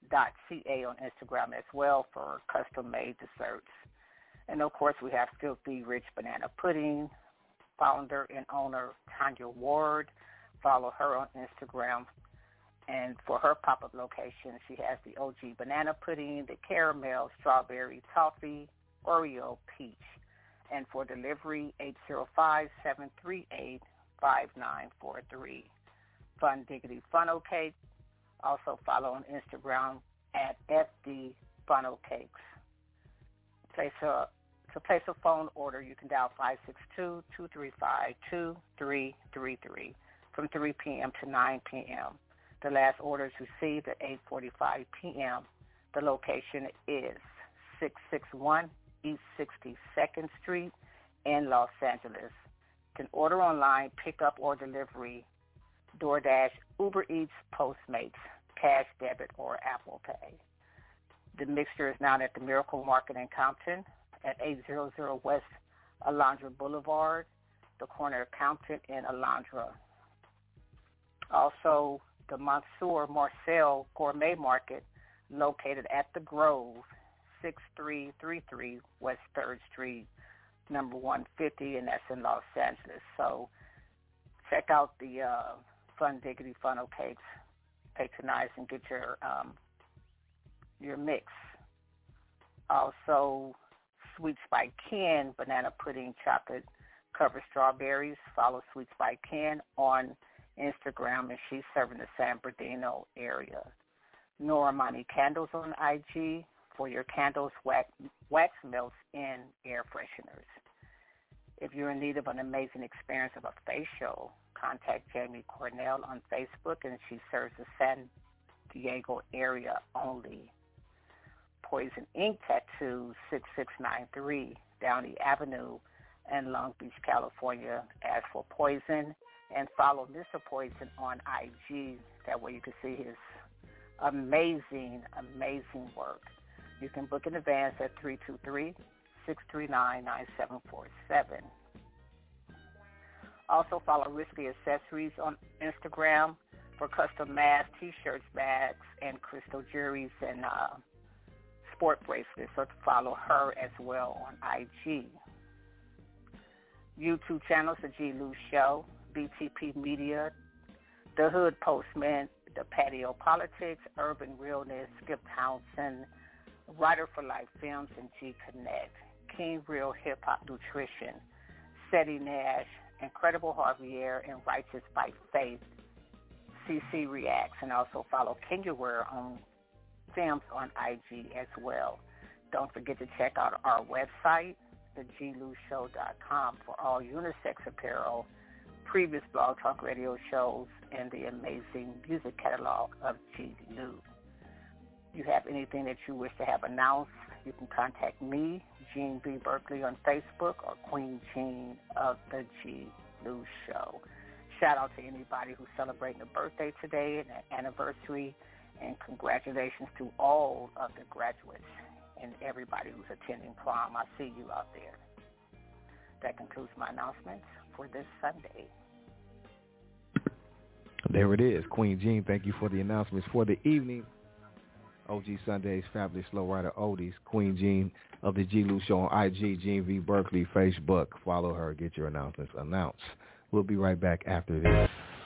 S14: dot c a on Instagram as well for custom-made desserts. And, of course, we have Filthy Rich Banana Pudding, founder and owner Tanya Ward. Follow her on Instagram. And for her pop-up location, she has the O G Banana Pudding, the Caramel Strawberry Toffee, Oreo Peach. And for delivery, eight zero five, seven three eight, five nine four three. Fun Diggity Funnel Cake. Also follow on Instagram at F D Funnel Cakes. Place a, to place a phone order, you can dial five six two, two three five, two three three three from three p.m. to nine p.m. The last order is received at eight forty-five p.m. The location is six sixty-one East sixty-second Street in Los Angeles. You can order online, pick up or delivery, DoorDash, Uber Eats, Postmates, Cash Debit, or Apple Pay. The mixture is now at the Miracle Market in Compton at eight hundred West Alondra Boulevard, the corner of Compton and Alondra. Also, the Monsieur Marcel Gourmet Market located at the Grove, sixty-three thirty-three West third Street, number one fifty, and that's in Los Angeles. So check out the uh, Fun Diggity Funnel Cakes, patronize and get your um, your mix. Also, Sweets by Ken Banana Pudding Chocolate Covered Strawberries. Follow Sweets by Ken on Instagram, and she's serving the San Bernardino area. Nora Money Candles on I G for your candles, wax, wax melts, and air fresheners. If you're in need of an amazing experience of a facial, contact Jamie Cornell on Facebook, and she serves the San Diego area only. Poison Ink Tattoo, six six nine three Downey Avenue in Long Beach, California. Ask for Poison and follow Mister Poison on I G. That way you can see his amazing, amazing work. You can book in advance at three two three, six three nine, nine seven four seven. Also follow Risky Accessories on Instagram for custom masks, T-shirts, bags, and crystal jewelries and uh, sport bracelets. So to follow her as well on I G. YouTube channels, The G. Lou Show, B T P Media, The Hood Postman, The Patio Politics, Urban Realness, Skip Townsend, Writer for Life Films, and G Connect, King Real Hip Hop Nutrition, Seti Nash, Incredible Javier, and Righteous by Faith, C C Reacts, and also follow Kenya Ware on Films on I G as well. Don't forget to check out our website, the g lou show dot com, for all unisex apparel, previous Blog Talk Radio shows, and the amazing music catalog of G. Lou. You have anything that you wish to have announced, you can contact me, Jean B. Berkeley, on Facebook, or Queen Jean of the G. Lou Show. Shout out to anybody who's celebrating a birthday today and an anniversary, and congratulations to all of the graduates and everybody who's attending prom. I see you out there. That concludes my announcements for this Sunday.
S10: There it is. Queen Jean, thank you for the announcements for the evening. O G Sundays, Fabulous Lowrider Oldies, Queen Jean of the G. Lou Show on I G, Jean V. Berkeley, Facebook. Follow her. Get your announcements announced. We'll be right back after this.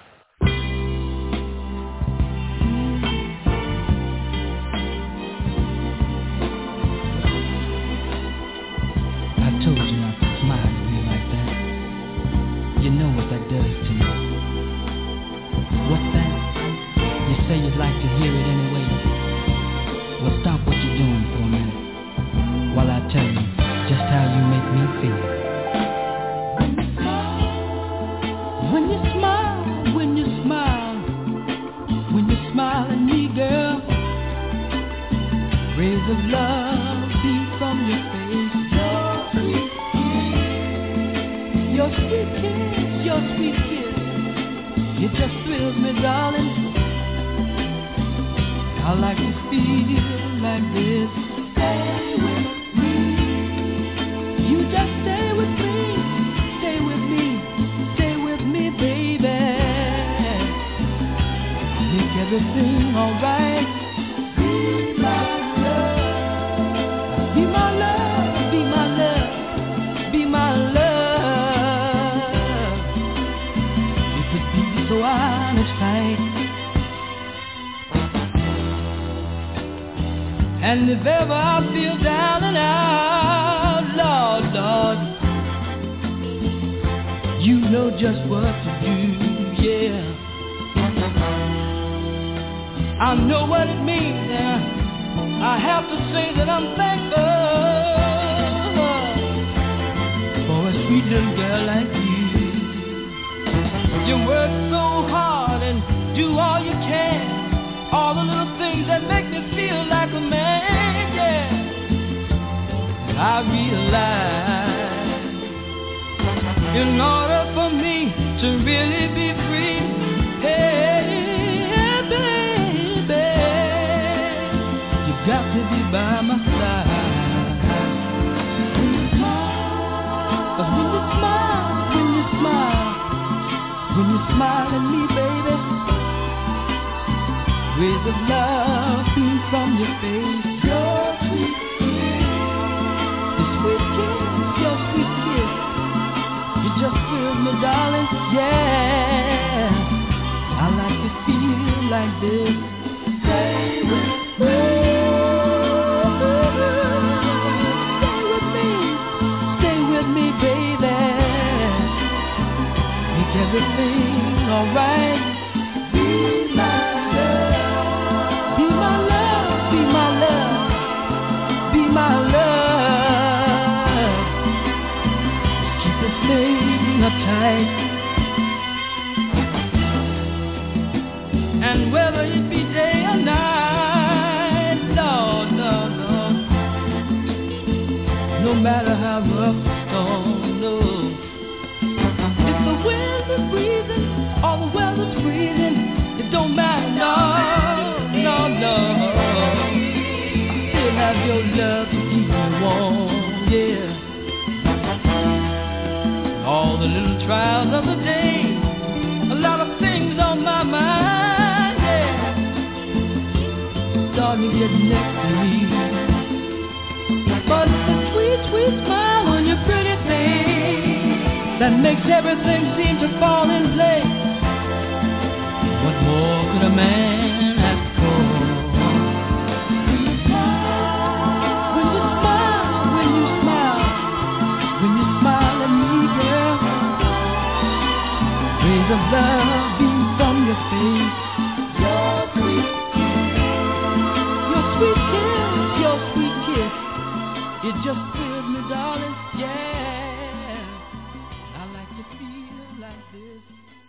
S15: I told you not to smile at me like that. You know what that does to me. What's that? You say you'd like to hear it anyway. Well, stop what you're doing for a minute while I tell you just how you make me feel. When you smile, when you smile, when you smile at me, girl, rays of love beam from your face. Your sweet kiss, your sweet kiss, it just thrills me, darling. I like to feel like this. Stay with me. You just stay with me. just what to do, yeah. I know what it means, and I have to say that I'm thankful for a sweet little girl like you. You work so hard and do all you can, all the little things that make me feel like a man, yeah. I realize in order for me to really be free, hey, baby, you got to be by my side. When you smile, when you smile, when you smile, when you smile at me, baby, rays of love beam from your face. Your sweet kiss, your sweet kiss, your sweet kiss, you just thrill me, darling, yeah. I like to feel like this. Stay with me, stay with me, stay with me, baby. Make everything alright. Be my love, be my love, be my love, be my love. Keep this thing uptight. And whether it be day or night, no, no, no, no matter how rough the storm, no. If the wind is breathing or the weather's freezing, it don't matter, no, no, no. I still have your love to keep me warm, yeah. All the little trials of the day, a lot of things on my mind, yeah. Starting to get next to me, but it's a sweet, sweet smile on your pretty face that makes everything seem to fall in place. What more could a man ask for? When you smile, when you smile, when you smile, when you smile at me, girl, rays of love beam from your face. Your sweet kiss, your sweet kiss, your sweet kiss, it just thrills me, darling, yeah. I like to feel like this.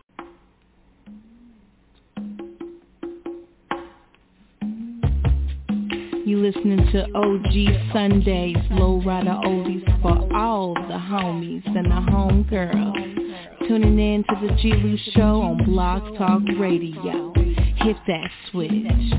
S16: You listening to O G Sundays, Lowrider Oldies for all the homies and the homegirls. Tuning in to the G Lu Show on Blog Talk Radio. Hit that switch.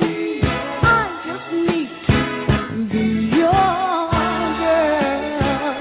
S4: Girl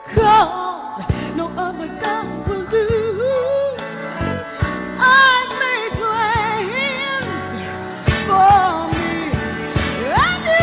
S4: 'cause no other God will do. I made plans for me. I do.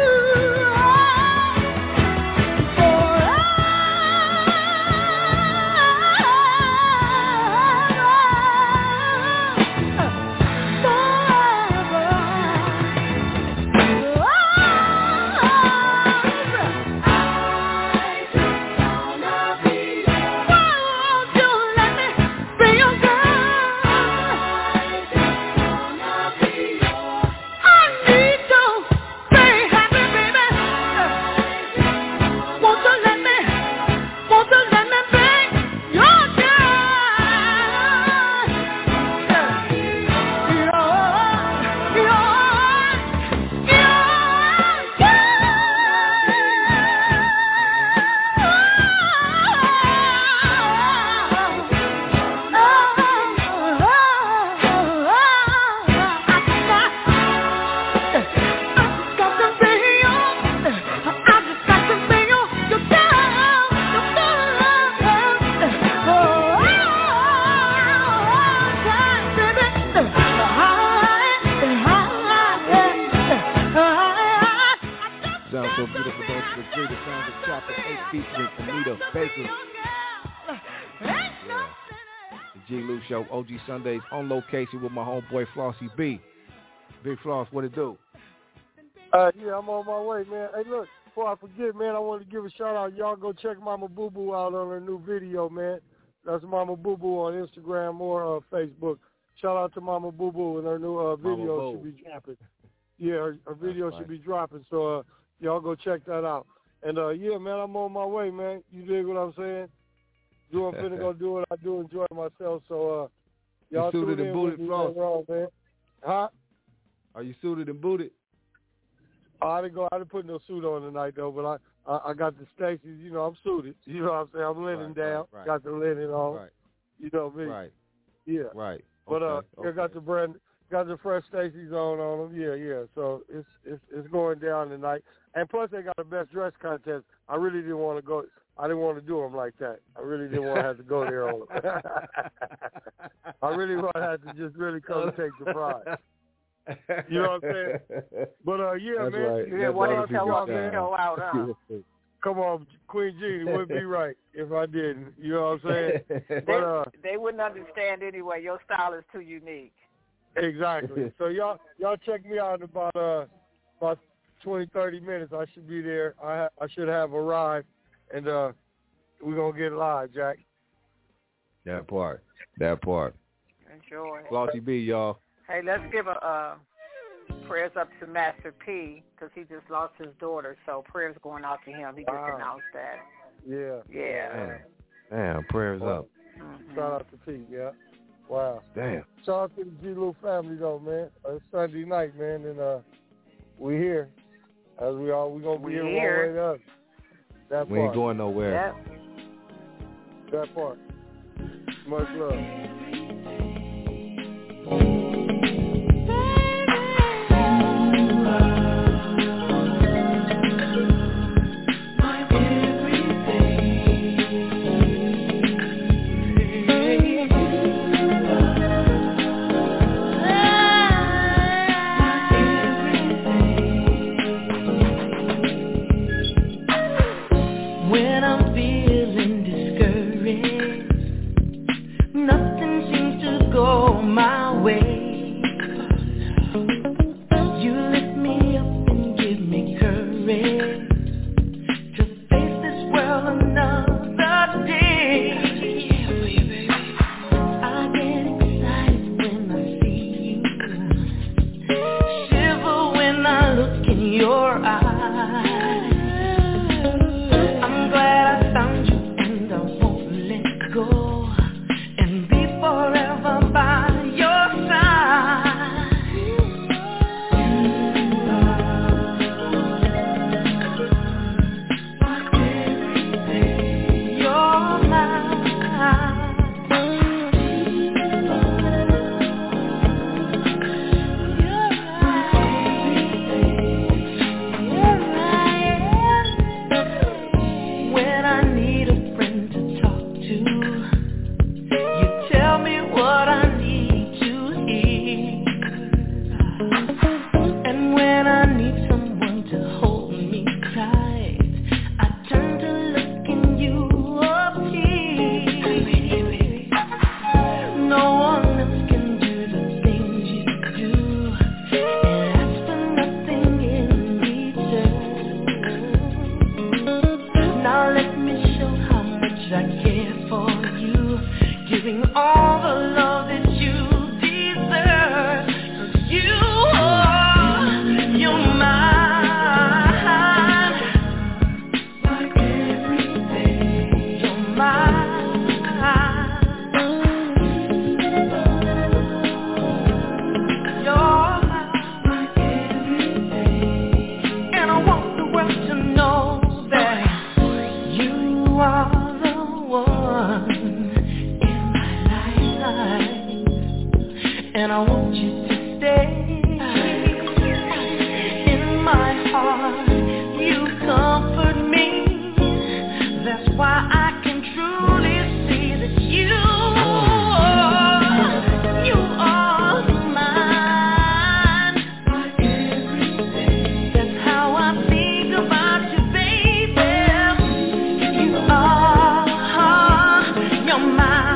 S10: Show, O G Sundays, on location with my homeboy Flossy B. Big Floss, what it do?
S1: Uh, yeah, I'm on my way, man. Hey, look, before I forget, man, I want to give a shout out. Y'all go check Mama Boo Boo out on her new video, man. That's Mama Boo Boo on Instagram or uh, Facebook. Shout out to Mama Boo Boo and her new uh, video should be dropping. Yeah, her, her video should be dropping, so uh, y'all go check that out. And uh, yeah, man, I'm on my way, man. You dig what I'm saying? Do I'm finna go do what I do, enjoy myself. So uh, y'all
S10: you suited
S1: tune
S10: and
S1: in
S10: booted, Floss?
S1: wrong, man. Huh?
S10: Are you suited and booted?
S1: Oh, I didn't go. I didn't put no suit on tonight though, but I I, I got the Stacy's. You know, I'm suited. You know what I'm saying? I'm linen
S10: right,
S1: down.
S10: Right, right.
S1: Got the linen on.
S10: Right.
S1: You know me.
S10: Right.
S1: Yeah.
S10: Right.
S1: But
S10: okay,
S1: uh,
S10: okay.
S1: I got the brand, got the fresh Stacy's on on them. Yeah, yeah. So it's it's it's going down tonight. And plus, they got the best dress contest. I really didn't want to go. I didn't want to do them like that. I really didn't want to have to go there on them. I really want to have to just really come and take the prize. You know what I'm saying? But uh, yeah,
S10: That's
S1: man.
S10: Right.
S14: Yeah, what did tell us to go out, huh?
S1: Come on, Queen Jean, it wouldn't be right if I didn't. You know what I'm saying? But uh,
S14: they, they wouldn't understand anyway. Your style is too unique.
S1: Exactly. So y'all y'all check me out in about uh about twenty, thirty minutes. I should be there. I ha- I should have arrived, and uh we're gonna get live, Jack.
S10: That part. That part.
S14: Enjoy.
S10: Flossy B, y'all.
S14: Hey, let's give a uh, prayers up to Master P because he just lost his daughter. So prayers going out to him. He just
S1: wow.
S14: announced that.
S1: Yeah.
S14: Yeah.
S10: Damn. Damn. Prayers
S1: wow.
S10: up.
S14: Mm-hmm.
S1: Shout out to P. Yeah. Wow.
S10: Damn.
S1: Shout out to the G Lou family though, man. Uh, it's Sunday night, man, and uh we here. As we all we gonna be
S14: we
S1: here,
S14: here
S1: one way or the other. That
S10: we
S1: part.
S10: ain't going nowhere.
S14: Yep.
S1: That part. Much love.
S4: When I'm feeling discouraged, nothing seems to go my way. I care for you, giving all the love that you deserve. 'Cause you are, you're mine, like every day. You're mine. And I want you to stay in my heart. You comfort me. That's why I can truly see that you are, you are mine. That's how I think about you, baby. You are, you're mine.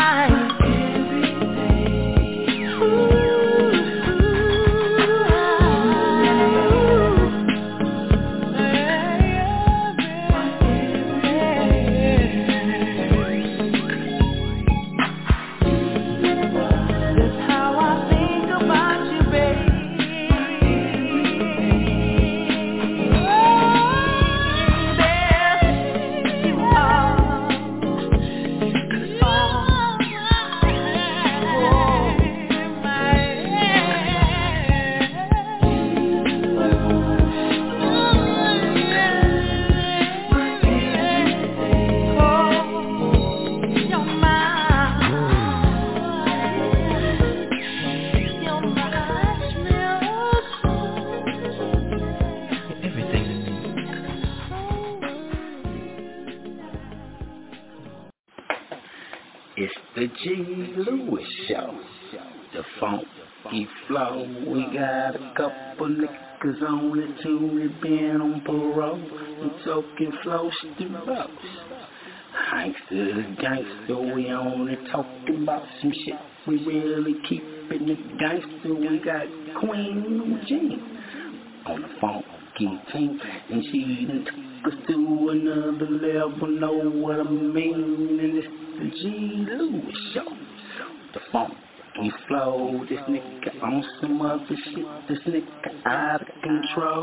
S17: The G. Lewis Show, the funky flow. We got a couple niggas on the tune that been on parole. We talking flow steamboats. Gangsta to gangsta, we only talking about some shit. We really keeping it gangsta. We got Queen Jean on the funky team, and she done took us to another level. Know what I mean? And it's the G. Lewis Show, the funky flow. This nigga on some other shit. This nigga out of control.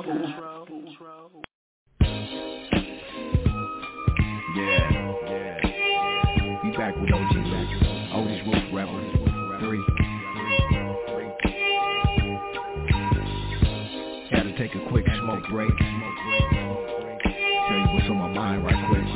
S2: Yeah, yeah. We back with O G Max, Otis Roof Rebel, three. Had to take a quick smoke break. Tell you what's on my mind right quick.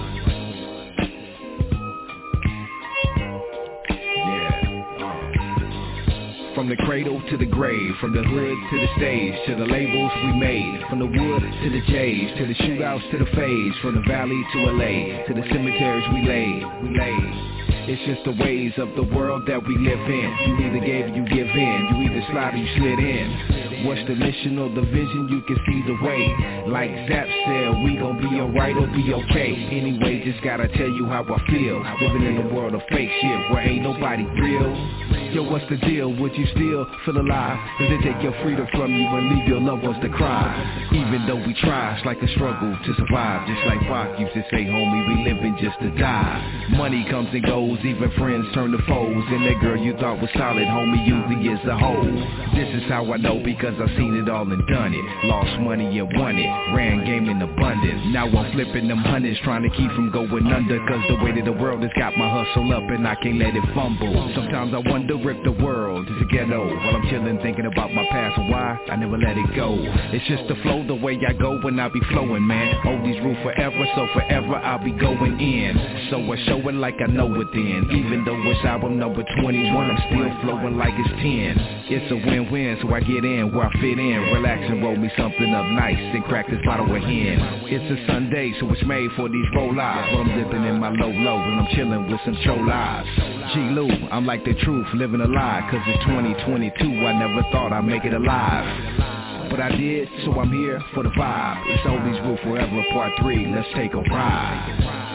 S2: From the cradle to the grave, from the hood to the stage, to the labels we made, from the wood to the J's, to the shootouts to the fades, from the valley to L A, to the cemeteries we laid, we laid. It's just the ways of the world that we live in. You either gave or you give in, you either slide or you slid in. What's the mission or the vision? You can see the way. Like Zap said, we gon' be alright or be okay. Anyway, just gotta tell you how I feel. Living in a world of fake shit where ain't nobody real. Yo, what's the deal? Would you still feel alive? Does it take your freedom from you and leave your loved ones to cry? Even though we try, it's like a struggle to survive. Just like Pac used to say, homie, we living just to die. Money comes and goes, even friends turn to foes. And that girl you thought was solid, homie, usually is a hoe. This is how I know because I've seen it all and done it. Lost money and won it, ran game in abundance. Now I'm flipping them hundreds, trying to keep from going under. Cause the weight of the world has got my hustle up and I can't let it fumble. Sometimes I wonder if the world is a ghetto. While I'm chilling thinking about my past and why I never let it go. It's just the flow, the way I go when I be flowing, man. Hold these roof forever, so forever I'll be going in. So I show it like I know it then. Even though it's album number twenty-one, I'm still flowing like it's ten. It's a win-win, so I get in where I fit in. Relax and roll me something up nice and crack this bottle of hen. It's a Sunday, so it's made for these roll-eyes. But I'm dipping in my low-low and I'm chilling with some cho-lives. G. Lou, I'm like the truth, living a lie. Cause it's twenty twenty-two, I never thought I'd make it alive. But I did, so I'm here for the vibe. It's Oldies Rule Forever Part three, let's take a ride.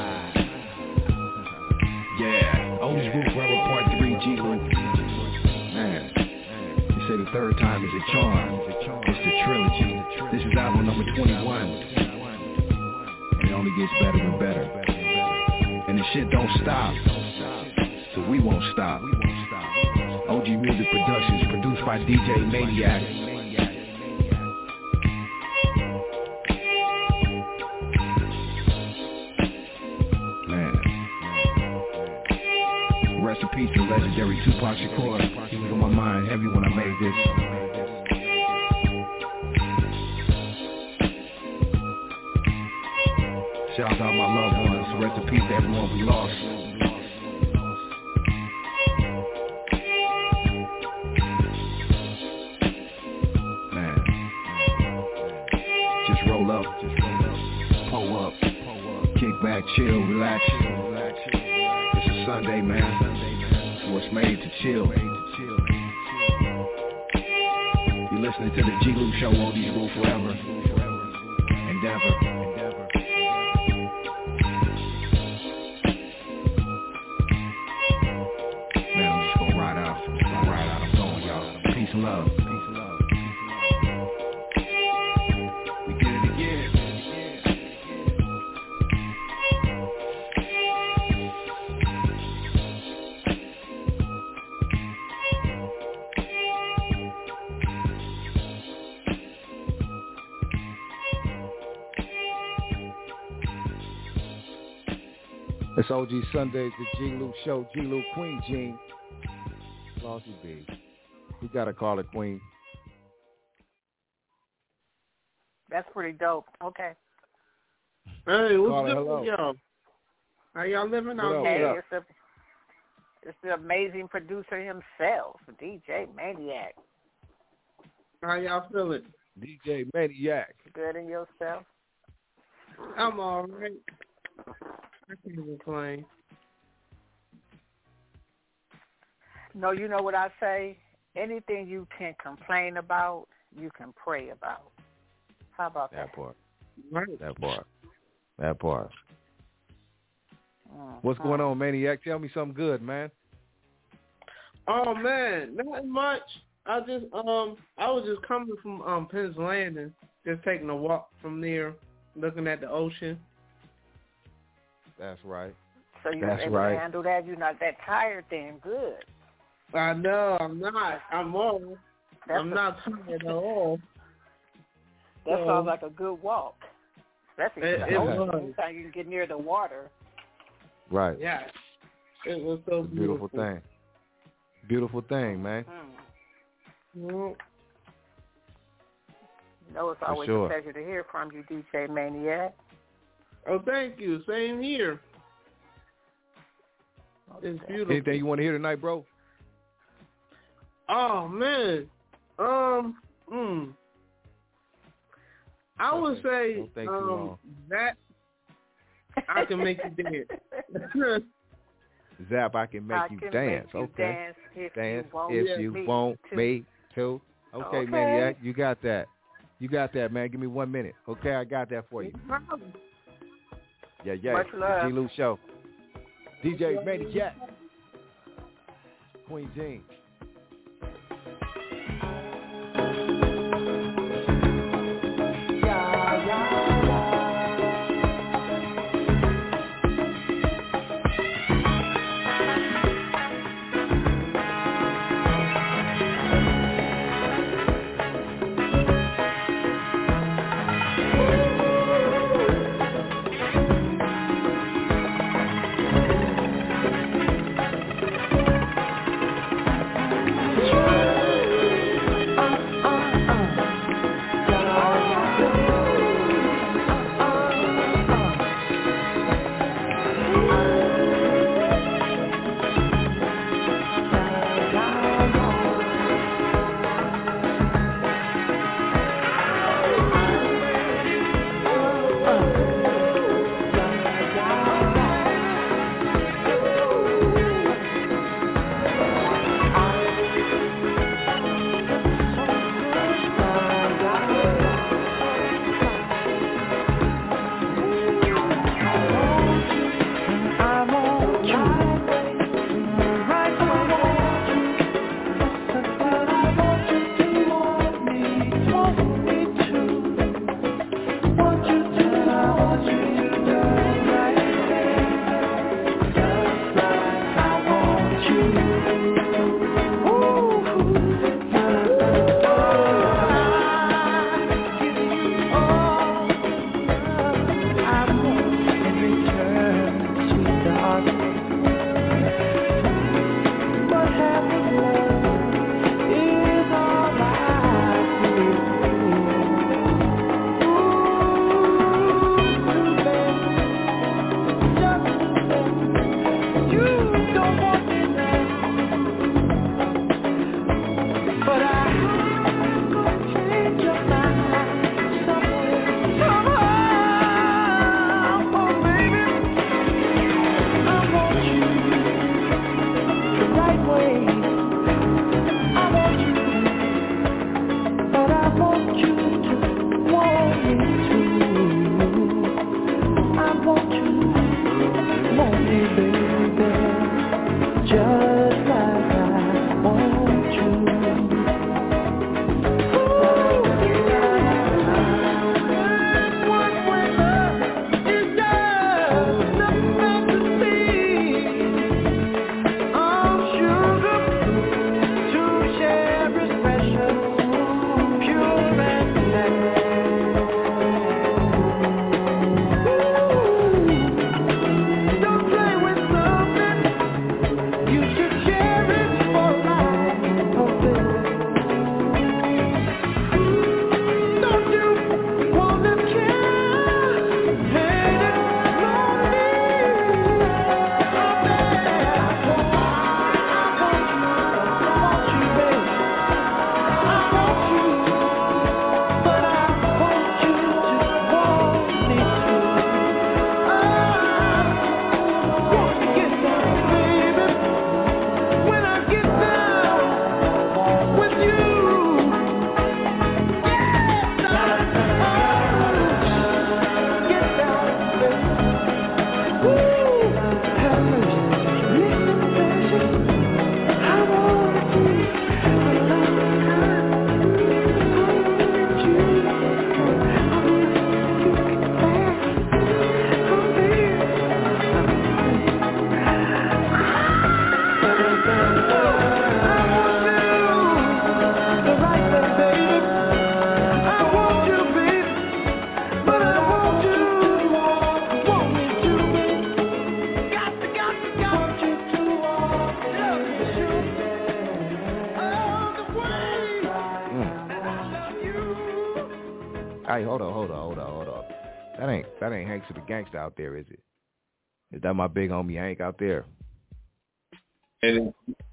S2: Yeah, Oldies Rule Forever Part three, G. Lou. Man, they say the third time is a charm. It's the trilogy. This is album number twenty-one. And it only gets better and better. And it's this shit don't stop. So we won't stop. O G Music Productions, produced by D J Maniac. Man. Rest in peace to legendary Tupac Shakur. He was on my mind heavy when I made this. Shout out my loved ones. Rest in peace to everyone we lost. Man. Just roll up. Pull up. Kick back, chill, relax. It's a Sunday, man. It's what's made to chill. You're listening to the G Luke Show, Oldies Rule Forever. Endeavor. Love. Peace and love. We did it again.
S10: It's O G Sundays, the G Luke Show. G Luke, Queen Jean. Flossy B. You gotta call it, Queen.
S14: That's pretty dope. Okay.
S3: Hey, what's
S10: Call it
S3: good
S10: hello.
S3: with y'all? How y'all living
S10: What
S3: out
S10: up,
S3: here?
S10: what
S14: It's, a, it's the amazing producer himself, D J Maniac.
S3: How y'all feeling?
S10: D J Maniac.
S14: Good in yourself?
S3: I'm all right. I can't complain.
S14: No, you know what I say? Anything you can complain about, you can pray about. How about that?
S10: That part.
S3: Right.
S10: That part. That part.
S14: Mm-hmm.
S10: What's going on, Maniac? Tell me something good, man.
S3: Oh man, not much. I just um I was just coming from um Penn's Landing, just taking a walk from there, looking at the ocean.
S10: That's right.
S14: So you're
S10: That's
S14: able
S10: right.
S14: to handle that? You're not that tired then. Good.
S3: I know, I'm not. I'm all.
S14: That's
S3: I'm
S14: a-
S3: not tired at all.
S14: That
S3: So-
S14: sounds like a good walk. Especially
S3: It-
S14: to
S3: it
S14: the ocean.
S3: was.
S14: Anytime you can get near the water.
S10: Right.
S3: Yeah. It was so
S10: It's a beautiful thing. Beautiful thing, man.
S14: Mm.
S3: Well,
S14: You know, it's
S10: For
S14: always
S10: sure.
S14: a pleasure to hear from you, D J Maniac.
S3: oh, thank you. Same here. It's beautiful.
S10: Anything you want to hear tonight, bro?
S3: Oh man, um, mm, I would say
S10: Don't think too
S3: um,
S10: long.
S3: that I can make you dance.
S10: Zap, I can make
S14: I
S10: you
S14: can
S10: dance.
S14: make you
S10: okay.
S14: dance if
S10: Dance
S14: you want
S10: if
S14: me
S10: you want
S14: to.
S10: me to. Okay,
S14: Okay.
S10: Maniac, you got that. You got that, man. Give me one minute. Okay, I got that for you. Yeah, yeah.
S14: Much love.
S10: G Luke Show. D J Maniac. Queen Jean.
S4: Thank
S10: Hey, hold on, hold on, hold on, hold on. That ain't that ain't Hank to the Gangster out there, is it? Is that my big homie Hank out there?
S7: And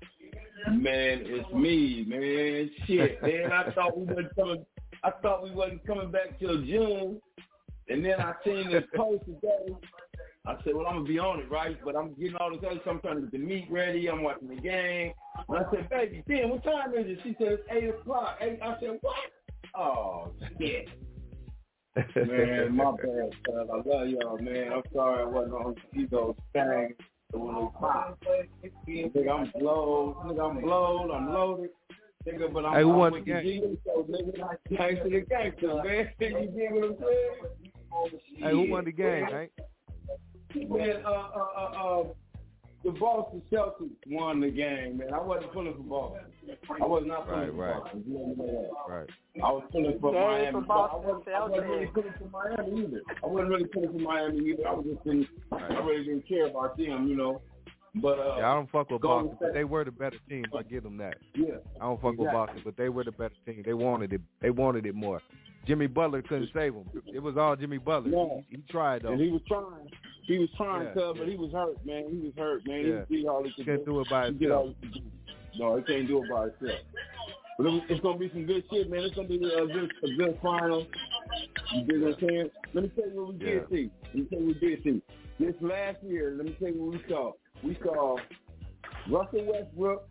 S7: man, it's me, man. Shit, man. I thought we wasn't coming. I thought we wasn't coming back till June, and then I seen this post today. I said, well, I'm gonna be on it, right? But I'm getting all this other stuff. I'm trying to get the meat ready. I'm watching the game. And I said, baby, damn, what time is it? She said it's eight o'clock. Eight. I said, what? Oh shit. Man, my bad, son. I love y'all, man. I'm sorry I wasn't on those things when they pop. Nigga, I'm blowed. Nigga, I'm blowed. I'm loaded. Nigga, but I'm,
S10: hey, who
S7: I'm
S10: won
S7: with
S10: the game?
S7: G, so nigga, thanks to the gangster, man. You get what I'm saying?
S10: Hey, who won the game, Hank?
S7: Man, uh, uh, uh, uh, the Boston Celtics won the game, man. I wasn't pulling for Boston. I was not pulling
S10: right,
S7: for Boston. You know that.
S10: Right.
S7: I was pulling for
S14: Yay
S7: Miami.
S14: for Boston
S7: I, wasn't, I wasn't really pulling for Miami either. I wasn't really pulling for Miami either. I was just didn't,
S10: Right.
S7: I really didn't care about them, you know. But uh,
S10: Yeah, I don't fuck with
S7: Golden
S10: Boston, but they were the better team. I give them that.
S7: Yeah.
S10: I don't fuck with
S7: Exactly.
S10: Boston, but they were the better team. They wanted it. They wanted it more. Jimmy Butler couldn't save them. It was all Jimmy Butler.
S7: No.
S10: He, he tried though.
S7: And he was trying. He was trying,
S10: Yeah,
S7: cuz, but
S10: yeah.
S7: he was hurt, man. He was hurt, man.
S10: Yeah.
S7: He did all he could
S10: Couldn't
S7: do.
S10: do it by
S7: He did all
S10: himself.
S7: he could do. No, he can't do it by himself. But it, it's gonna be some good shit, man. It's gonna be a good, a good final. You dig what I'm saying? Let me tell you what we
S10: Yeah.
S7: did see. Let me tell you what we did see. This last year, let me tell you what we saw. We saw Russell Westbrook,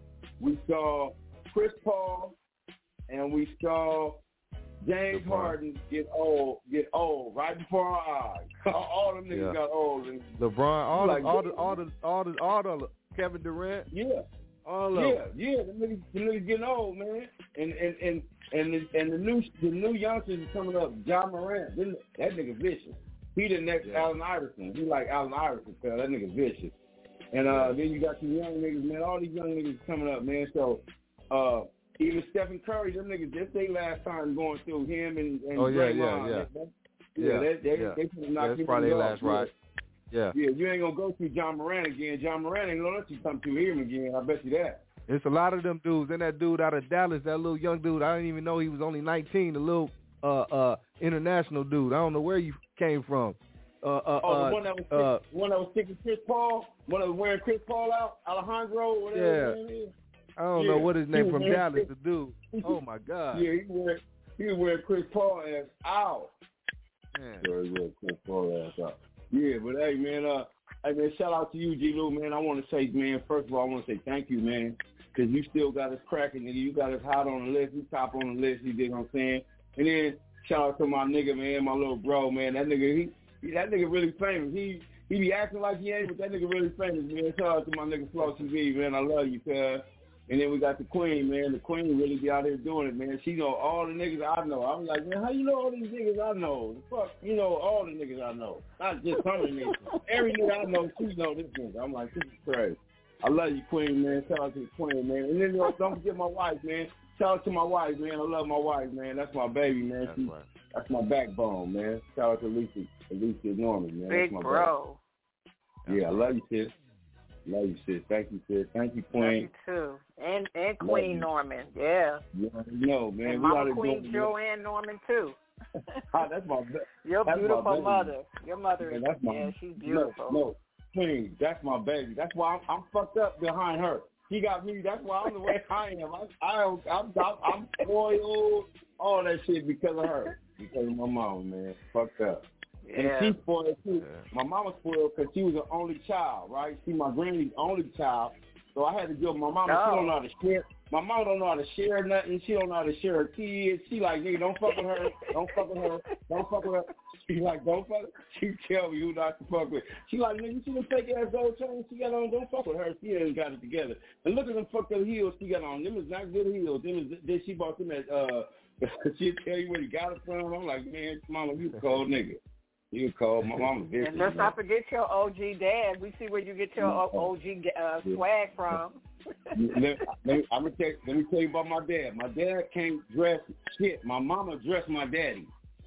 S7: we saw Chris Paul, and we saw James
S10: LeBron.
S7: Harden get old, get old right before our eyes. All them niggas
S10: Yeah.
S7: got old. And,
S10: LeBron, all
S7: Like,
S10: the, all the, all the, all the, all the, Kevin Durant,
S7: yeah.
S10: all of
S7: Yeah,
S10: them.
S7: yeah, the niggas, the niggas getting old, man, and and and and the, and the new the new youngsters is coming up. John Morant, that nigga vicious. He the next
S10: Yeah.
S7: Allen Iverson. He like Allen Iverson, cuz that nigga vicious. And uh, then you got some young niggas, man. All these young niggas coming up, man. So uh, even Stephen Curry, them niggas, this they last time going through him and, and
S10: Oh, yeah,
S7: Draymond.
S10: yeah, yeah.
S7: They,
S10: Yeah,
S7: they, they,
S10: yeah.
S7: they, they knock
S10: That's
S7: him
S10: probably their
S7: off.
S10: last ride. Yeah.
S7: Yeah, you ain't gonna go through John Moran again. John Moran ain't gonna let you come through him again. I bet you that.
S10: It's a lot of them dudes. And that dude out of Dallas, that little young dude, I didn't even know he was only nineteen, the little uh, uh, international dude. I don't know where you came from. Uh, uh,
S7: Oh, the
S10: uh,
S7: one that was
S10: uh,
S7: stick, one that was sticking Chris Paul, one that was wearing Chris Paul out, Alejandro, whatever his name is.
S10: I don't
S7: Yeah.
S10: know what his
S7: He
S10: name
S7: was
S10: from
S7: wearing
S10: Dallas,
S7: Chris-
S10: the dude. Oh, my God.
S7: Yeah, he wear he was wearing Chris Paul ass out.
S10: Man.
S7: Yeah, he wearing Chris Paul ass out. Yeah, but hey man, uh, hey man, shout out to you, G. Lou, man. I want to say, man, first of all, I want to say thank you, man, because you still got us cracking, nigga. You got us hot on the list, you top on the list. You dig what I'm saying? And then shout out to my nigga, man, my little bro, man. That nigga, he. He, that nigga really famous. He he be acting like he ain't, but that nigga really famous, man. Shout out to my nigga Flo T V, man. I love you, cuz. And then we got the Queen, man. The Queen really be out here doing it, man. She know all the niggas I know. I'm like, man, how you know all these niggas I know? The fuck, you know all the niggas I know. Not just some of the niggas. Every nigga I know, she know this nigga. I'm like, this is crazy. I love you, Queen, man. Shout out to the Queen, man. And then you know, don't forget my wife, man. Shout out to my wife, man. I love my wife, man. That's my baby, man.
S10: That's
S7: She,
S10: right.
S7: That's my backbone, man. Shout out to Alicia, Alicia Norman, man.
S14: Big
S7: That's my
S14: bro.
S7: baby. Yeah, I love you, sis. Love you, sis. Thank you, sis. Thank you,
S14: Love
S7: Queen.
S14: you too. And and
S7: Love
S14: Queen
S7: you.
S14: Norman, yeah.
S7: You know, man.
S14: And
S7: we
S14: Mama
S7: out here
S14: Queen
S7: doing,
S14: Joanne Norman too.
S7: Ah, that's my
S14: Your
S7: that's
S14: beautiful
S7: my baby.
S14: mother. Your mother
S7: Man,
S14: is
S7: that's my,
S14: yeah, she's beautiful.
S7: No, no, Queen, that's my baby. That's why I'm, I'm fucked up behind her. She got me. That's why I'm the way I am. I, I, I'm, I'm, I'm spoiled, all that shit because of her. Because of my mama, man. Fucked up.
S14: Yeah.
S7: And she spoiled too. My mama spoiled because she was the only child, right? She my granny's only child. So I had to give my mama,
S14: No.
S7: she don't know how to share. My mama don't know how to share nothing. She don't know how to share her kids. She like, nigga, don't fuck with her. Don't fuck with her. Don't fuck with her. She like, don't fuck with her. She tell me who not to fuck with. She like, nigga, you see them fake ass gold chains she got on? Don't fuck with her. She ain't got it together. And look at them fucked up heels she got on. Them is not good heels. Them is, then she bought them at, uh, she'll tell you where you got it from. I'm like, man, mama, you a cold nigga. You a cold. My mama vicious.
S14: And let's not forget your O G dad. We see where you get your O G uh, swag from.
S7: let, let me, I'm gonna tell, let me tell you about my dad. My dad can't dress shit. My mama dressed my daddy,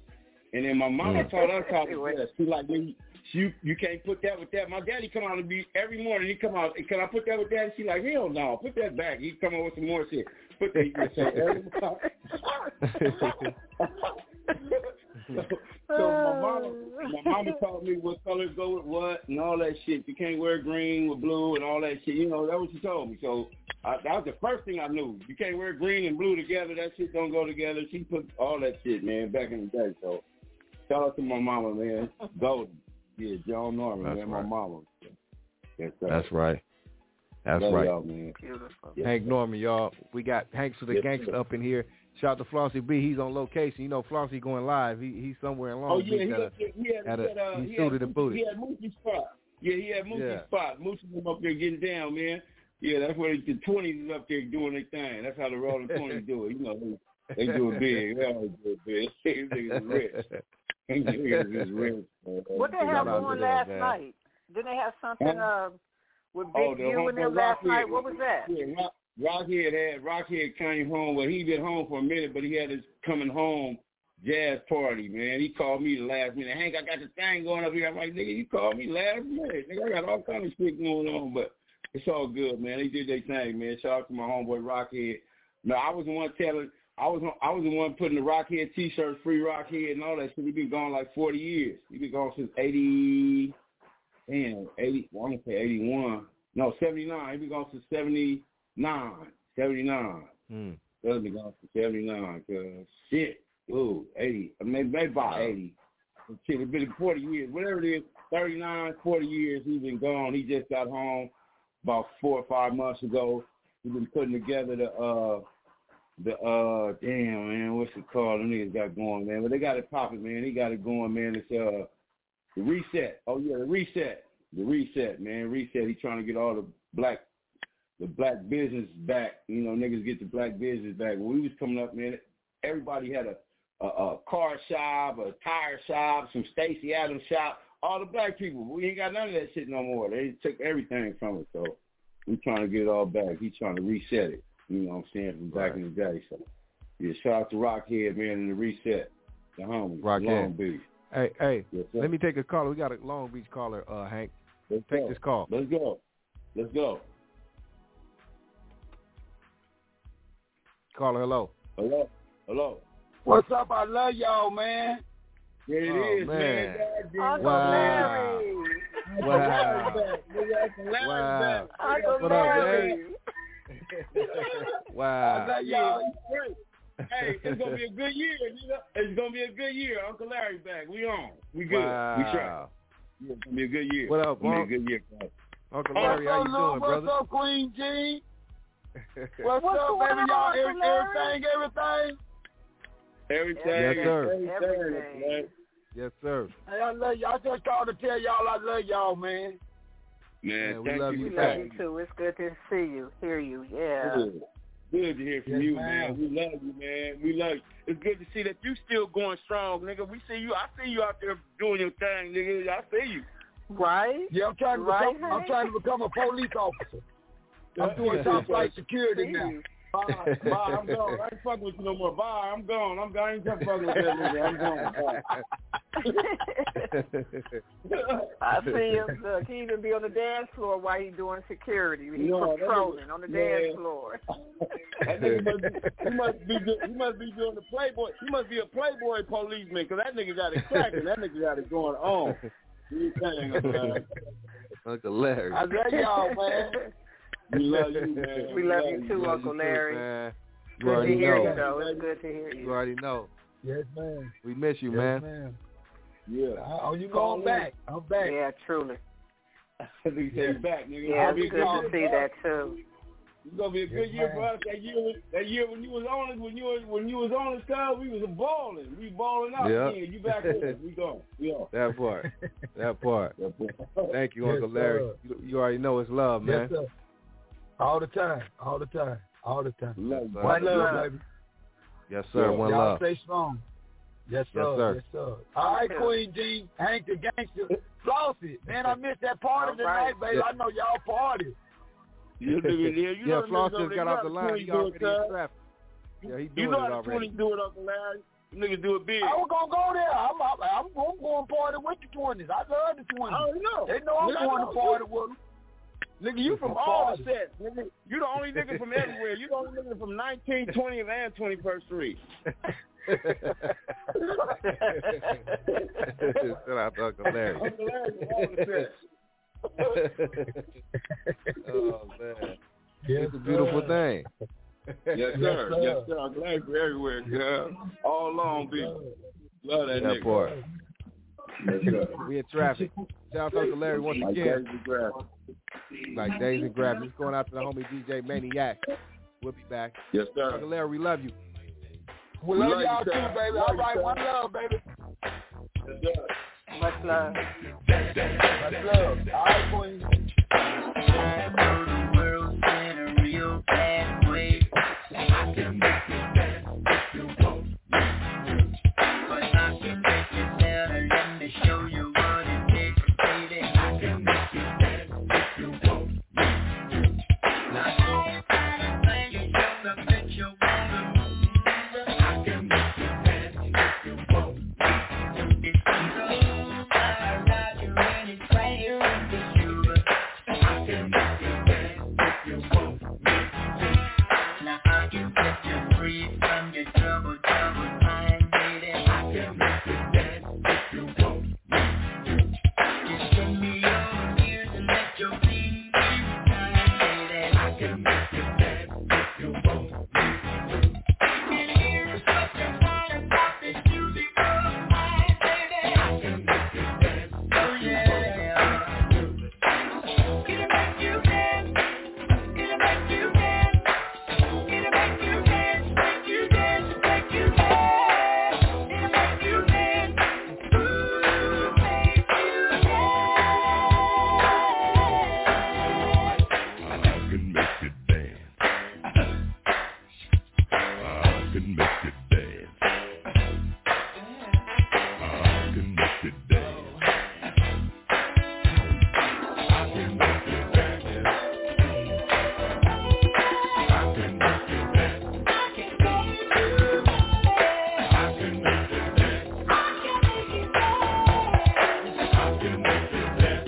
S7: and then my mama taught us how to dress. She like, you, you you can't put that with that. My daddy come out and be every morning. He come out. Can I put that with that? She like, hell no. Put that back. He come out with some more shit. Put that. so, so my mama, my mama taught me what colors go with what and all that shit. You can't wear green with blue and all that shit. You know, that's what she told me. So I, that was the first thing I knew. You can't wear green and blue together. That shit don't go together. She put all that shit, man, back in the day. So shout out to my mama, man. Golden. Yeah, John Norman,
S10: That's
S7: man,
S10: right.
S7: my mama. Yes, sir.
S10: That's right. That's
S7: Love
S10: right.
S7: y'all, man.
S14: Beautiful.
S7: Yes,
S10: Hank
S7: sir.
S10: Norman, y'all. We got Hank for the
S7: Yes,
S10: Gangster
S7: sir.
S10: up in here. Shout out to Flossie B. He's on location. You know, Flossie going live. He he's somewhere in Long
S7: Oh yeah,
S10: Beach.
S7: he
S10: at
S7: had,
S10: a,
S7: he had,
S10: at
S7: he
S10: a,
S7: had, uh,
S10: he
S7: he
S10: suited
S7: had,
S10: and booted.
S7: He had Mookie spot. Yeah, he had Mookie
S10: Yeah.
S7: spot. Mookie was up there getting down, man. Yeah, that's where the twenties is up there doing their thing. That's how the Rolling twenties do it. You know, they, they do it big. They always do it big. These niggas is rich. These niggas is rich. Man.
S14: What they have on last night? Didn't they have something uh, with Big
S7: Oh, the
S14: U
S7: home-
S14: in there
S7: the
S14: last
S7: Rockhead.
S14: night? What was that?
S7: Yeah, Rock, Rockhead had Rockhead came home. Well, he been home for a minute, but he had his coming home jazz party, man. He called me the last minute. Hank, I got the thing going up here. I'm like, nigga, you called me last minute. Nigga, I got all kind of shit going on, but it's all good, man. They did their thing, man. Shout out to my homeboy Rockhead. No, I was the one telling. I was I was the one putting the Rockhead T-shirts, free Rockhead, and all that shit. He been gone like forty years. He been gone since eighty, damn, eighty. Well, I'm gonna say eighty-one. No, seventy-nine. He been gone since seventy-nine. seventy-nine.
S10: Mm.
S7: He's been gone since seventy-nine. Cause shit, ooh, eighty. Maybe maybe about eighty. Shit, it's been forty years. Whatever it is, thirty-nine, forty years. He's been gone. He just got home about four or five months ago. He's been putting together the uh. The uh damn man, what's it called? The niggas got going, man. But they got it popping, man. He got it going, man. It's uh the reset. Oh yeah, the reset. The reset, man. Reset. He trying to get all the black the black business back. You know, niggas get the black business back. When we was coming up, man, everybody had a a, a car shop, a tire shop, some Stacey Adams shop. All the black people. We ain't got none of that shit no more. They took everything from us. So we trying to get it all back. He trying to reset it. You know what I'm saying, from back right. in the day. So, yeah, shout out to Rockhead, man, and the reset. The homies,
S10: Rockhead.
S7: Long Beach.
S10: Hey, hey,
S7: yes,
S10: let me take a caller. We got a Long Beach caller, uh, Hank.
S7: Let's
S10: take
S7: go.
S10: this call.
S7: Let's go. Let's go.
S10: Caller, hello.
S7: Hello. Hello.
S18: What's up? I love y'all, man.
S7: There it
S10: oh,
S7: is,
S10: man.
S7: man.
S14: Uncle
S10: wow.
S14: Larry.
S10: Wow.
S7: Wow.
S14: Uncle
S10: What up,
S14: Larry.
S10: Wow.
S7: I love y'all. Hey, it's gonna be a good year. You know? It's gonna be a good year. Uncle Larry back. We on. We good.
S10: Wow.
S7: We try. Yeah, it's gonna be a good year.
S10: What up,
S7: it's gonna
S10: Unc?
S7: be a good year, guys.
S10: Uncle Larry, how you doing,
S18: what's
S10: brother?
S18: What's up, Queen G? What's,
S14: What's
S18: up,
S14: going
S18: baby?
S14: on,
S18: Y'all,
S14: Uncle
S18: every,
S14: Larry?
S18: everything, everything?
S7: Everything.
S10: Yes, sir.
S7: Everything. Man.
S10: Yes, sir.
S18: Hey, I love y'all. I just called to tell y'all I love y'all, man.
S7: Man,
S10: Man, we
S7: thank
S10: love
S7: you.
S10: you
S14: We
S7: for
S14: love
S7: that.
S14: you too. It's good to see you, hear you. Yeah.
S7: Good. Good to hear from
S18: Yes,
S7: you,
S18: ma'am.
S7: man. We love you, man. We love you. It's good to see that you still going strong, nigga. We see you. I see you out there doing your thing, nigga. I see you.
S14: Right?
S18: Yeah, I'm trying to
S14: Right,
S18: become. I'm
S14: Hank?
S18: trying to become a police officer. I'm doing top flight security now.
S7: Bye, bye, I'm gone. I ain't fucking with you no more. Bye, I'm gone. I'm gone. I ain't fucking with that nigga. I'm gone.
S14: I see him. Look, he even be on the dance floor while he doing security. He's
S7: No,
S14: patrolling on the
S7: yeah.
S14: dance floor.
S7: That nigga must be, he must be do- he must be doing the Playboy. He must be a Playboy policeman because that nigga got it cracking. That nigga got it going on. Do your thing, man.
S10: Uncle Larry.
S18: I love y'all, man.
S7: We love you, man.
S14: We love you too,
S10: Love
S14: Uncle
S10: you
S14: Larry.
S10: Too, man. You
S14: Good to
S10: already
S14: hear
S10: know.
S14: you, though. It's good to hear you.
S10: You already know.
S18: Yes, man.
S10: We miss you,
S18: yes,
S10: man.
S18: man.
S7: Yeah.
S18: Oh, you going back? I'm back.
S14: Yeah, truly.
S7: Nigga say he's back, nigga.
S14: Yeah,
S7: It's
S14: it's good to see that too.
S7: It's gonna be a good
S18: Yes,
S7: year
S18: man.
S7: for us. That year, was, that year when you was on us, when you was when you was on us, cuz we was balling. We balling out.
S10: Yeah.
S7: Yeah, you back with us. We gone. We on.
S10: That part. That part.
S7: That part.
S10: Thank you,
S18: Yes,
S10: Uncle Larry.
S18: sir.
S10: You, you already know it's love, man.
S18: Yes, sir. All the time. All the time. All the time.
S7: Love you.
S18: One love, baby.
S10: Yes, sir.
S7: Yeah.
S10: One
S18: y'all
S10: love.
S18: stay strong. Yes, sir.
S10: Yes, sir.
S18: Yes, sir. All right, Queen G, Hank the Gangster, Flossie. Man, I missed that party
S14: All
S18: tonight,
S14: right.
S18: baby.
S10: Yeah.
S18: I know y'all party.
S7: You nigga, yeah, you
S10: Yeah,
S7: know the
S10: Floss
S7: niggas
S10: just
S7: over
S10: got
S7: there.
S10: off the
S7: You
S10: line.
S7: know
S10: He
S7: how the
S10: already
S7: twenties do it,
S10: in traffic. Yeah, he
S7: You
S10: doing
S7: know
S10: it
S7: how the
S10: already.
S7: twenties do it, Uncle Larry. You niggas do it big.
S18: I was going to go there. I'm, I'm, I'm going to go and party with the twenties. I love the
S7: I
S18: twenties.
S7: don't know.
S18: They know I'm
S7: Nigga, I
S18: going
S7: know.
S18: to party with them.
S7: Nigga, you from
S18: I'm
S7: all
S18: party.
S7: the sets. Nigga. You the only nigga from everywhere. You the only nigga from nineteenth, twentieth, and twenty-first Street.
S10: Shout out to Uncle Larry.
S7: Uncle Larry, all the best.
S10: Oh man,
S6: yes,
S10: it's a beautiful
S6: sir.
S10: thing.
S7: Yes, sir. Yes, yes, sir. I'm glad you're everywhere, girl. All along, B. Love that, that nigga.
S10: Part.
S7: Yes, sir.
S10: We in traffic. Shout out to Uncle Larry once
S7: like
S10: again.
S7: Days and Grab.
S10: Like Days and Grab. Just going out to the homie D J Maniac. We'll be back.
S7: Yes, sir.
S10: Uncle Larry, we love you.
S18: We love, love y'all too, baby. All right, one love, baby.
S7: Yes, sir.
S14: Much love.
S18: Much love. All right, Queen.
S4: The world's in a real bad way. I can make it better if you want me. But I can make it better. Let me show you what it takes, baby. I can make it better if you want me. Now, you gonna bet you wanna move. I can make it better if you want me. It's so far out you and it's right here in the sugar. I can make it better if you want me. Now I can set you free from your trouble, trouble time, baby. I can make it better if you want me. Just send me your tears and let your feelings time, baby. I can make it better if you want me. And here's what you find about this music of mine, baby. I can make it better. Oh yeah. It'll make you dance. It'll make you dance. It'll make you dance. Make you dance. Make you dance. It'll make you dance. Ooh, make you
S19: I can make it dance. I can make it dance. I can make it dance. I can make it dance. I can make it dance. I can make it dance. I can make it dance.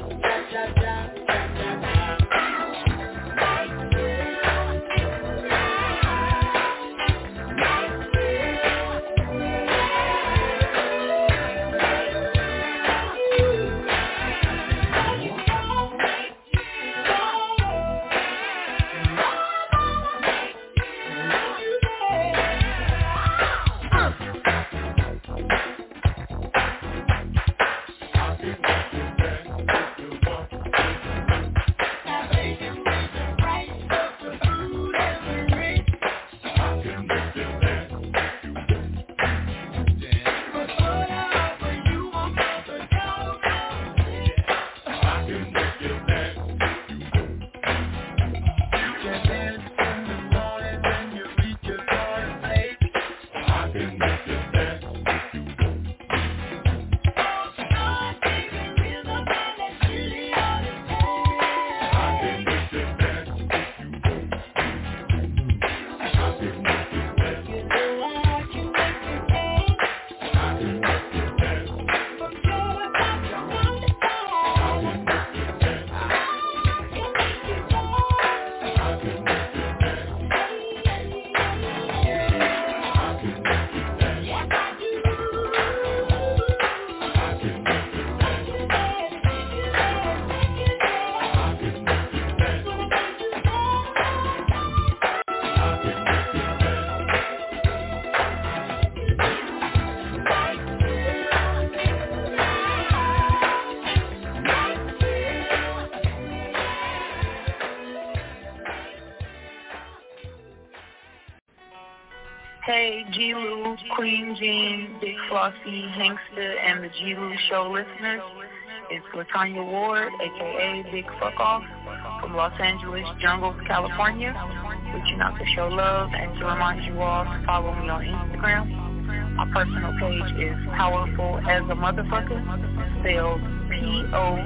S8: Hey, G-Lou, Queen Jean, Big Flossy, Hankster, and the G-Lou Show listeners. It's LaTanya Ward, a k a. Big Fuck Off, from Los Angeles Jungles, California, reaching out to show love and to remind you all to follow me on Instagram. My personal page is Powerful as a Motherfucker, spelled P O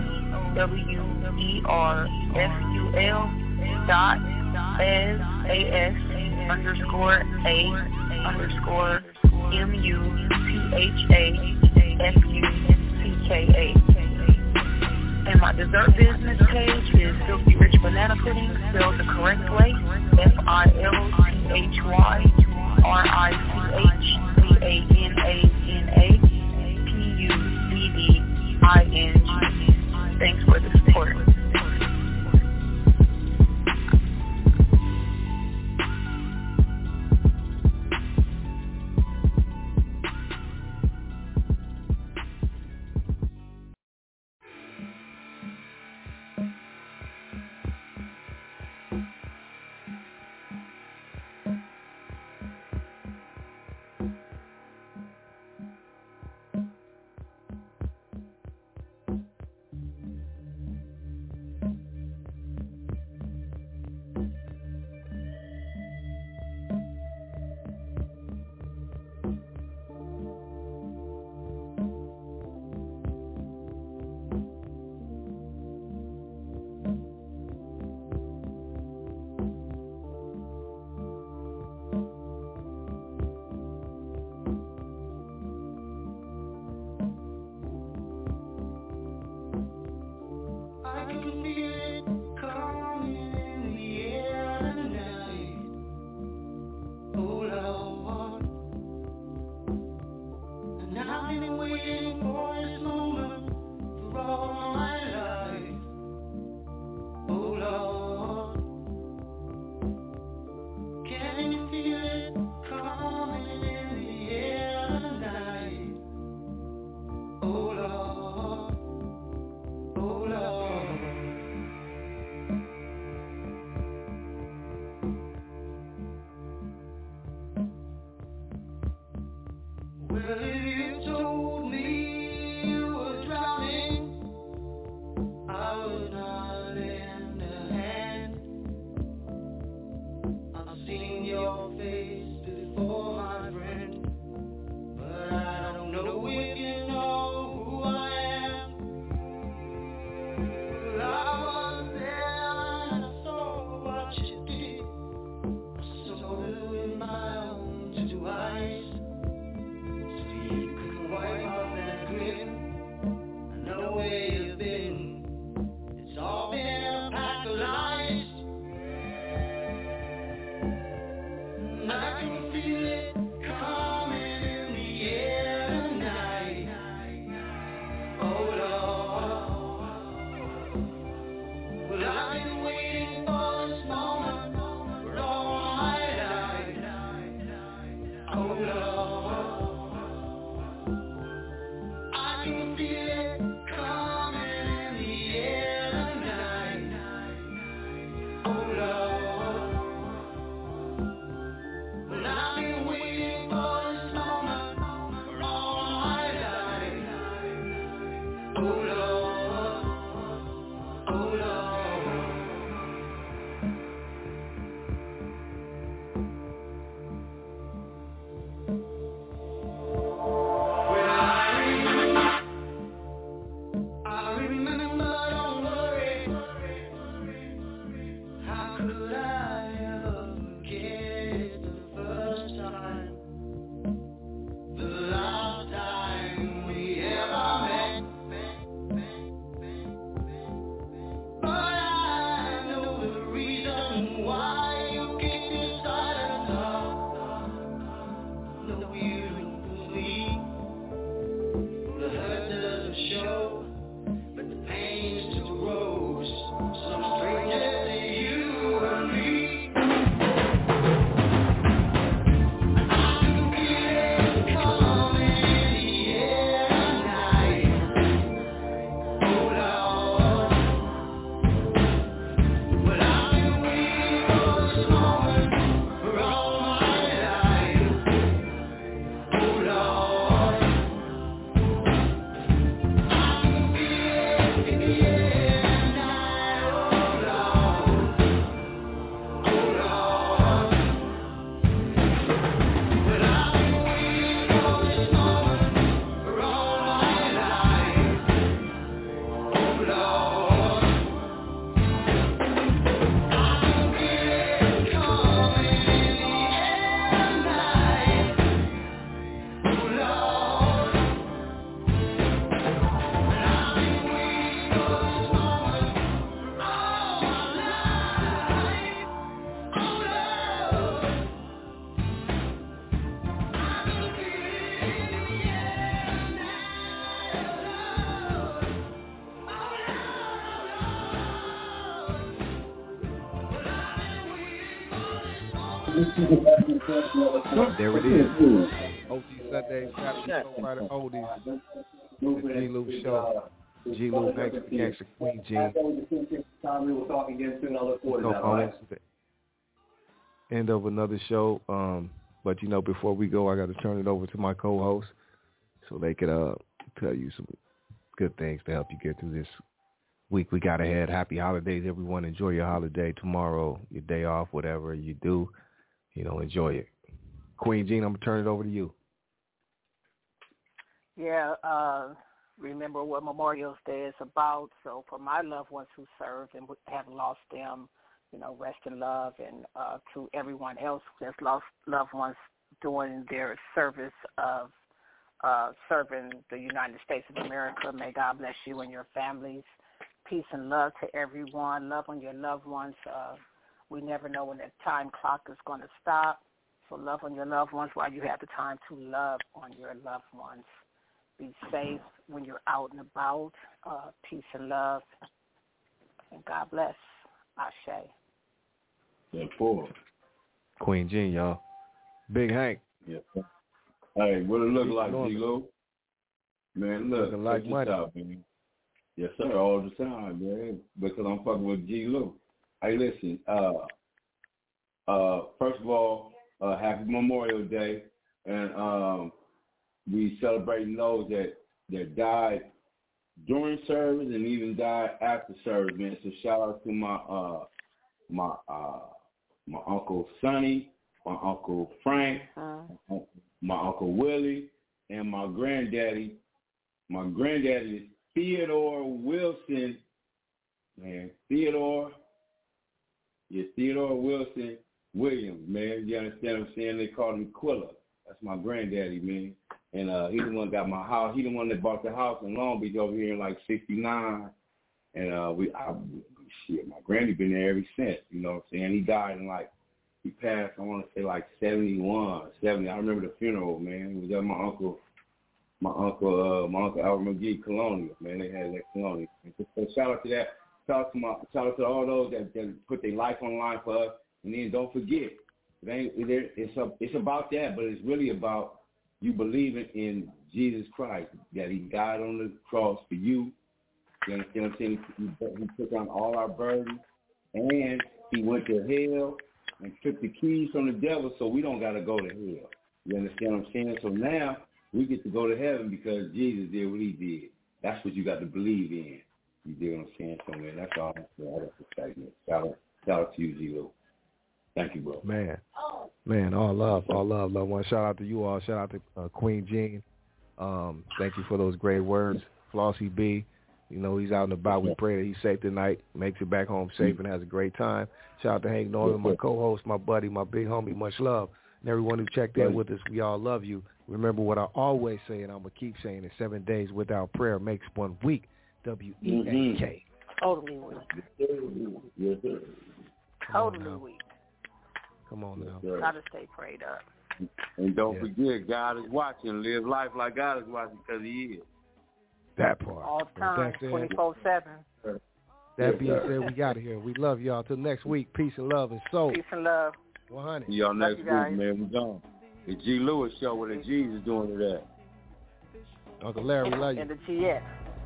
S8: W E R F U L dot as A-S underscore A underscore M U T H A F U C K A. And my dessert business page is Filthy Rich Banana Pudding, spelled the correct way, F I L T H Y R I C H B A
S4: could I ever forget the first time, the last time we ever met? But I know the reason why you keep me silent. No, you don't believe. The hurt doesn't show, but the pain still grows. Some stranger to you and me. I can feel it coming in the air tonight. Oh Lord, but I've been waiting for this moment for all my life. Oh Lord, I can feel it in the air tonight. Oh Lord, oh Lord, but I've been waiting for this moment for all my life. Oh Lord, I can feel it coming in the air tonight. Oh Lord, but I've been waiting for this moment for all my life. Oh Lord, I can feel it in the air tonight. Oh Lord,
S10: There it is. O G Sunday, Saturday, Soul Rider Oldies. The G. Lou Show. G. Lou, Gangsta, Gangsta, Queen G. No, almost the end of another show. Um, but you know, before we go, I got to turn it over to my co-host so they could uh tell you some good things to help you get through this week we got ahead. Happy holidays, everyone. Enjoy your holiday tomorrow, your day off, whatever you do. You know, enjoy it. Queen Jean, I'm going to turn it over to you.
S14: Yeah, uh, remember what Memorial Day is about. So for my loved ones who served and have lost them, you know, rest in love. And uh, to everyone else who has lost loved ones doing their service of uh, serving the United States of America, may God bless you and your families. Peace and love to everyone. Love on your loved ones. Uh, we never know when that time clock is going to stop. So love on your loved ones while you have the time to love on your loved ones. Be safe when you're out and about. Uh, peace and love. And God bless. Ashe.
S7: Yeah, poor.
S10: Queen Jean, y'all. Big Hank.
S7: Yeah. Hey, what it look like, G-Lo? Man, look,
S10: Looking like
S7: check
S10: money.
S7: this out, man. Yes, sir, all the time, man, because I'm fucking with G-Lo. Hey, listen, uh, uh, first of all, uh, happy Memorial Day, and um, we celebrating those that, that died during service and even died after service, man. So shout out to my uh, my uh, my Uncle Sonny, my Uncle Frank, uh-huh. my Uncle Willie, and my granddaddy. My granddaddy is Theodore Wilson, man. Theodore, yeah, Theodore Wilson Williams, man. You understand what I'm saying? They call him Quilla. That's my granddaddy, man. And uh, he the one that got my house. He the one that bought the house in Long Beach over here in like sixty-nine. And uh, we, I, shit, my granny been there ever since. You know what I'm saying? He died in like, he passed, I want to say like seventy-one, seventy. I remember the funeral, man. It was at my uncle. My uncle, uh, my uncle Albert McGee Colonial, man, they had that Colonial. So shout out to that. Shout out to my, shout out to all those that, that put their life on the line for us. And then don't forget, it ain't, it, it's a, it's about that, but it's really about you believing in Jesus Christ, that He died on the cross for you. You understand what I'm saying? He, he took on all our burdens, and He went to hell and took the keys from the devil, so we don't got to go to hell. You understand what I'm saying? So now we get to go to heaven because Jesus did what He did. That's what you got to believe in. You dig what I'm saying? So, man, that's all. That's excitement. Shout out, shout out to you, G-Lo. Thank you, bro.
S10: Man, man, all love, all love, love one. Shout out to you all. Shout out to uh, Queen Jean. Um, thank you for those great words. Flossie B, You know, he's out and about. We pray that he's safe tonight, makes it back home safe, and has a great time. Shout out to Hank Norman, my co-host, my buddy, my big homie. Much love. And everyone who checked in with us, we all love you. Remember what I always say, and I'm going to keep saying it, seven days without prayer makes one week. W E A K.
S14: Totally weak.
S7: Yes, sir.
S14: Totally weak.
S10: Come on now.
S14: Gotta stay prayed up.
S7: And don't
S10: Yeah.
S7: forget, God is watching. Live life like God is watching because he is.
S10: That part.
S14: All the
S10: With
S14: time,
S10: that said-
S14: twenty-four seven.
S10: That being said, we got it here. We love y'all. Till next week. Peace and love and soul.
S14: Peace and love.
S10: one hundred.
S7: See y'all
S14: Love
S7: next
S14: you
S7: week,
S14: guys.
S7: man. We gone. The G. Lewis Show with the G's is doing it at.
S10: Uncle Larry, we love you.
S14: And the G S.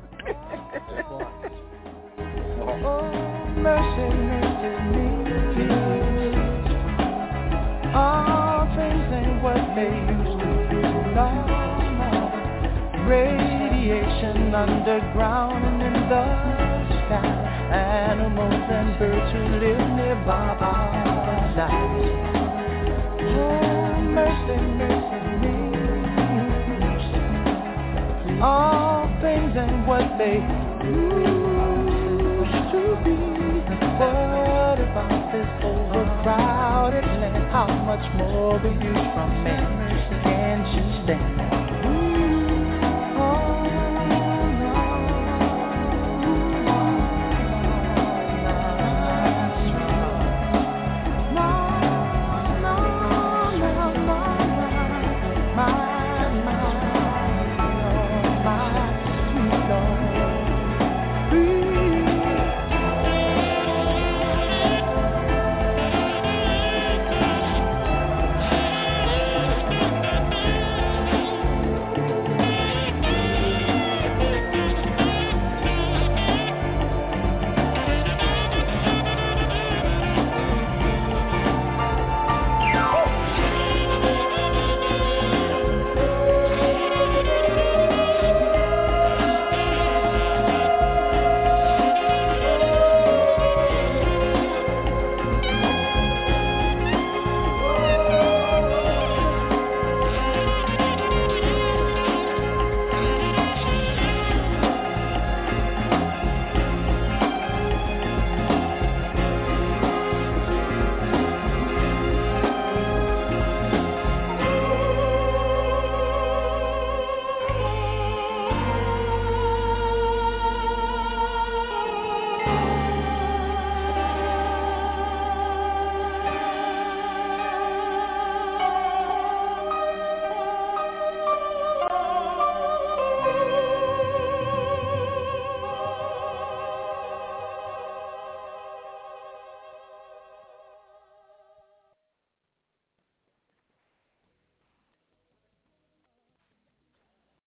S13: Oh, mercy, mercy me. All things ain't what they used to be. No, no. Radiation underground and in the sky. Animals and birds who live nearby are alive. Oh, mercy, mercy me. All things ain't what they used to be. What about this overcrowded land? How much more will you from man? Can't you stand?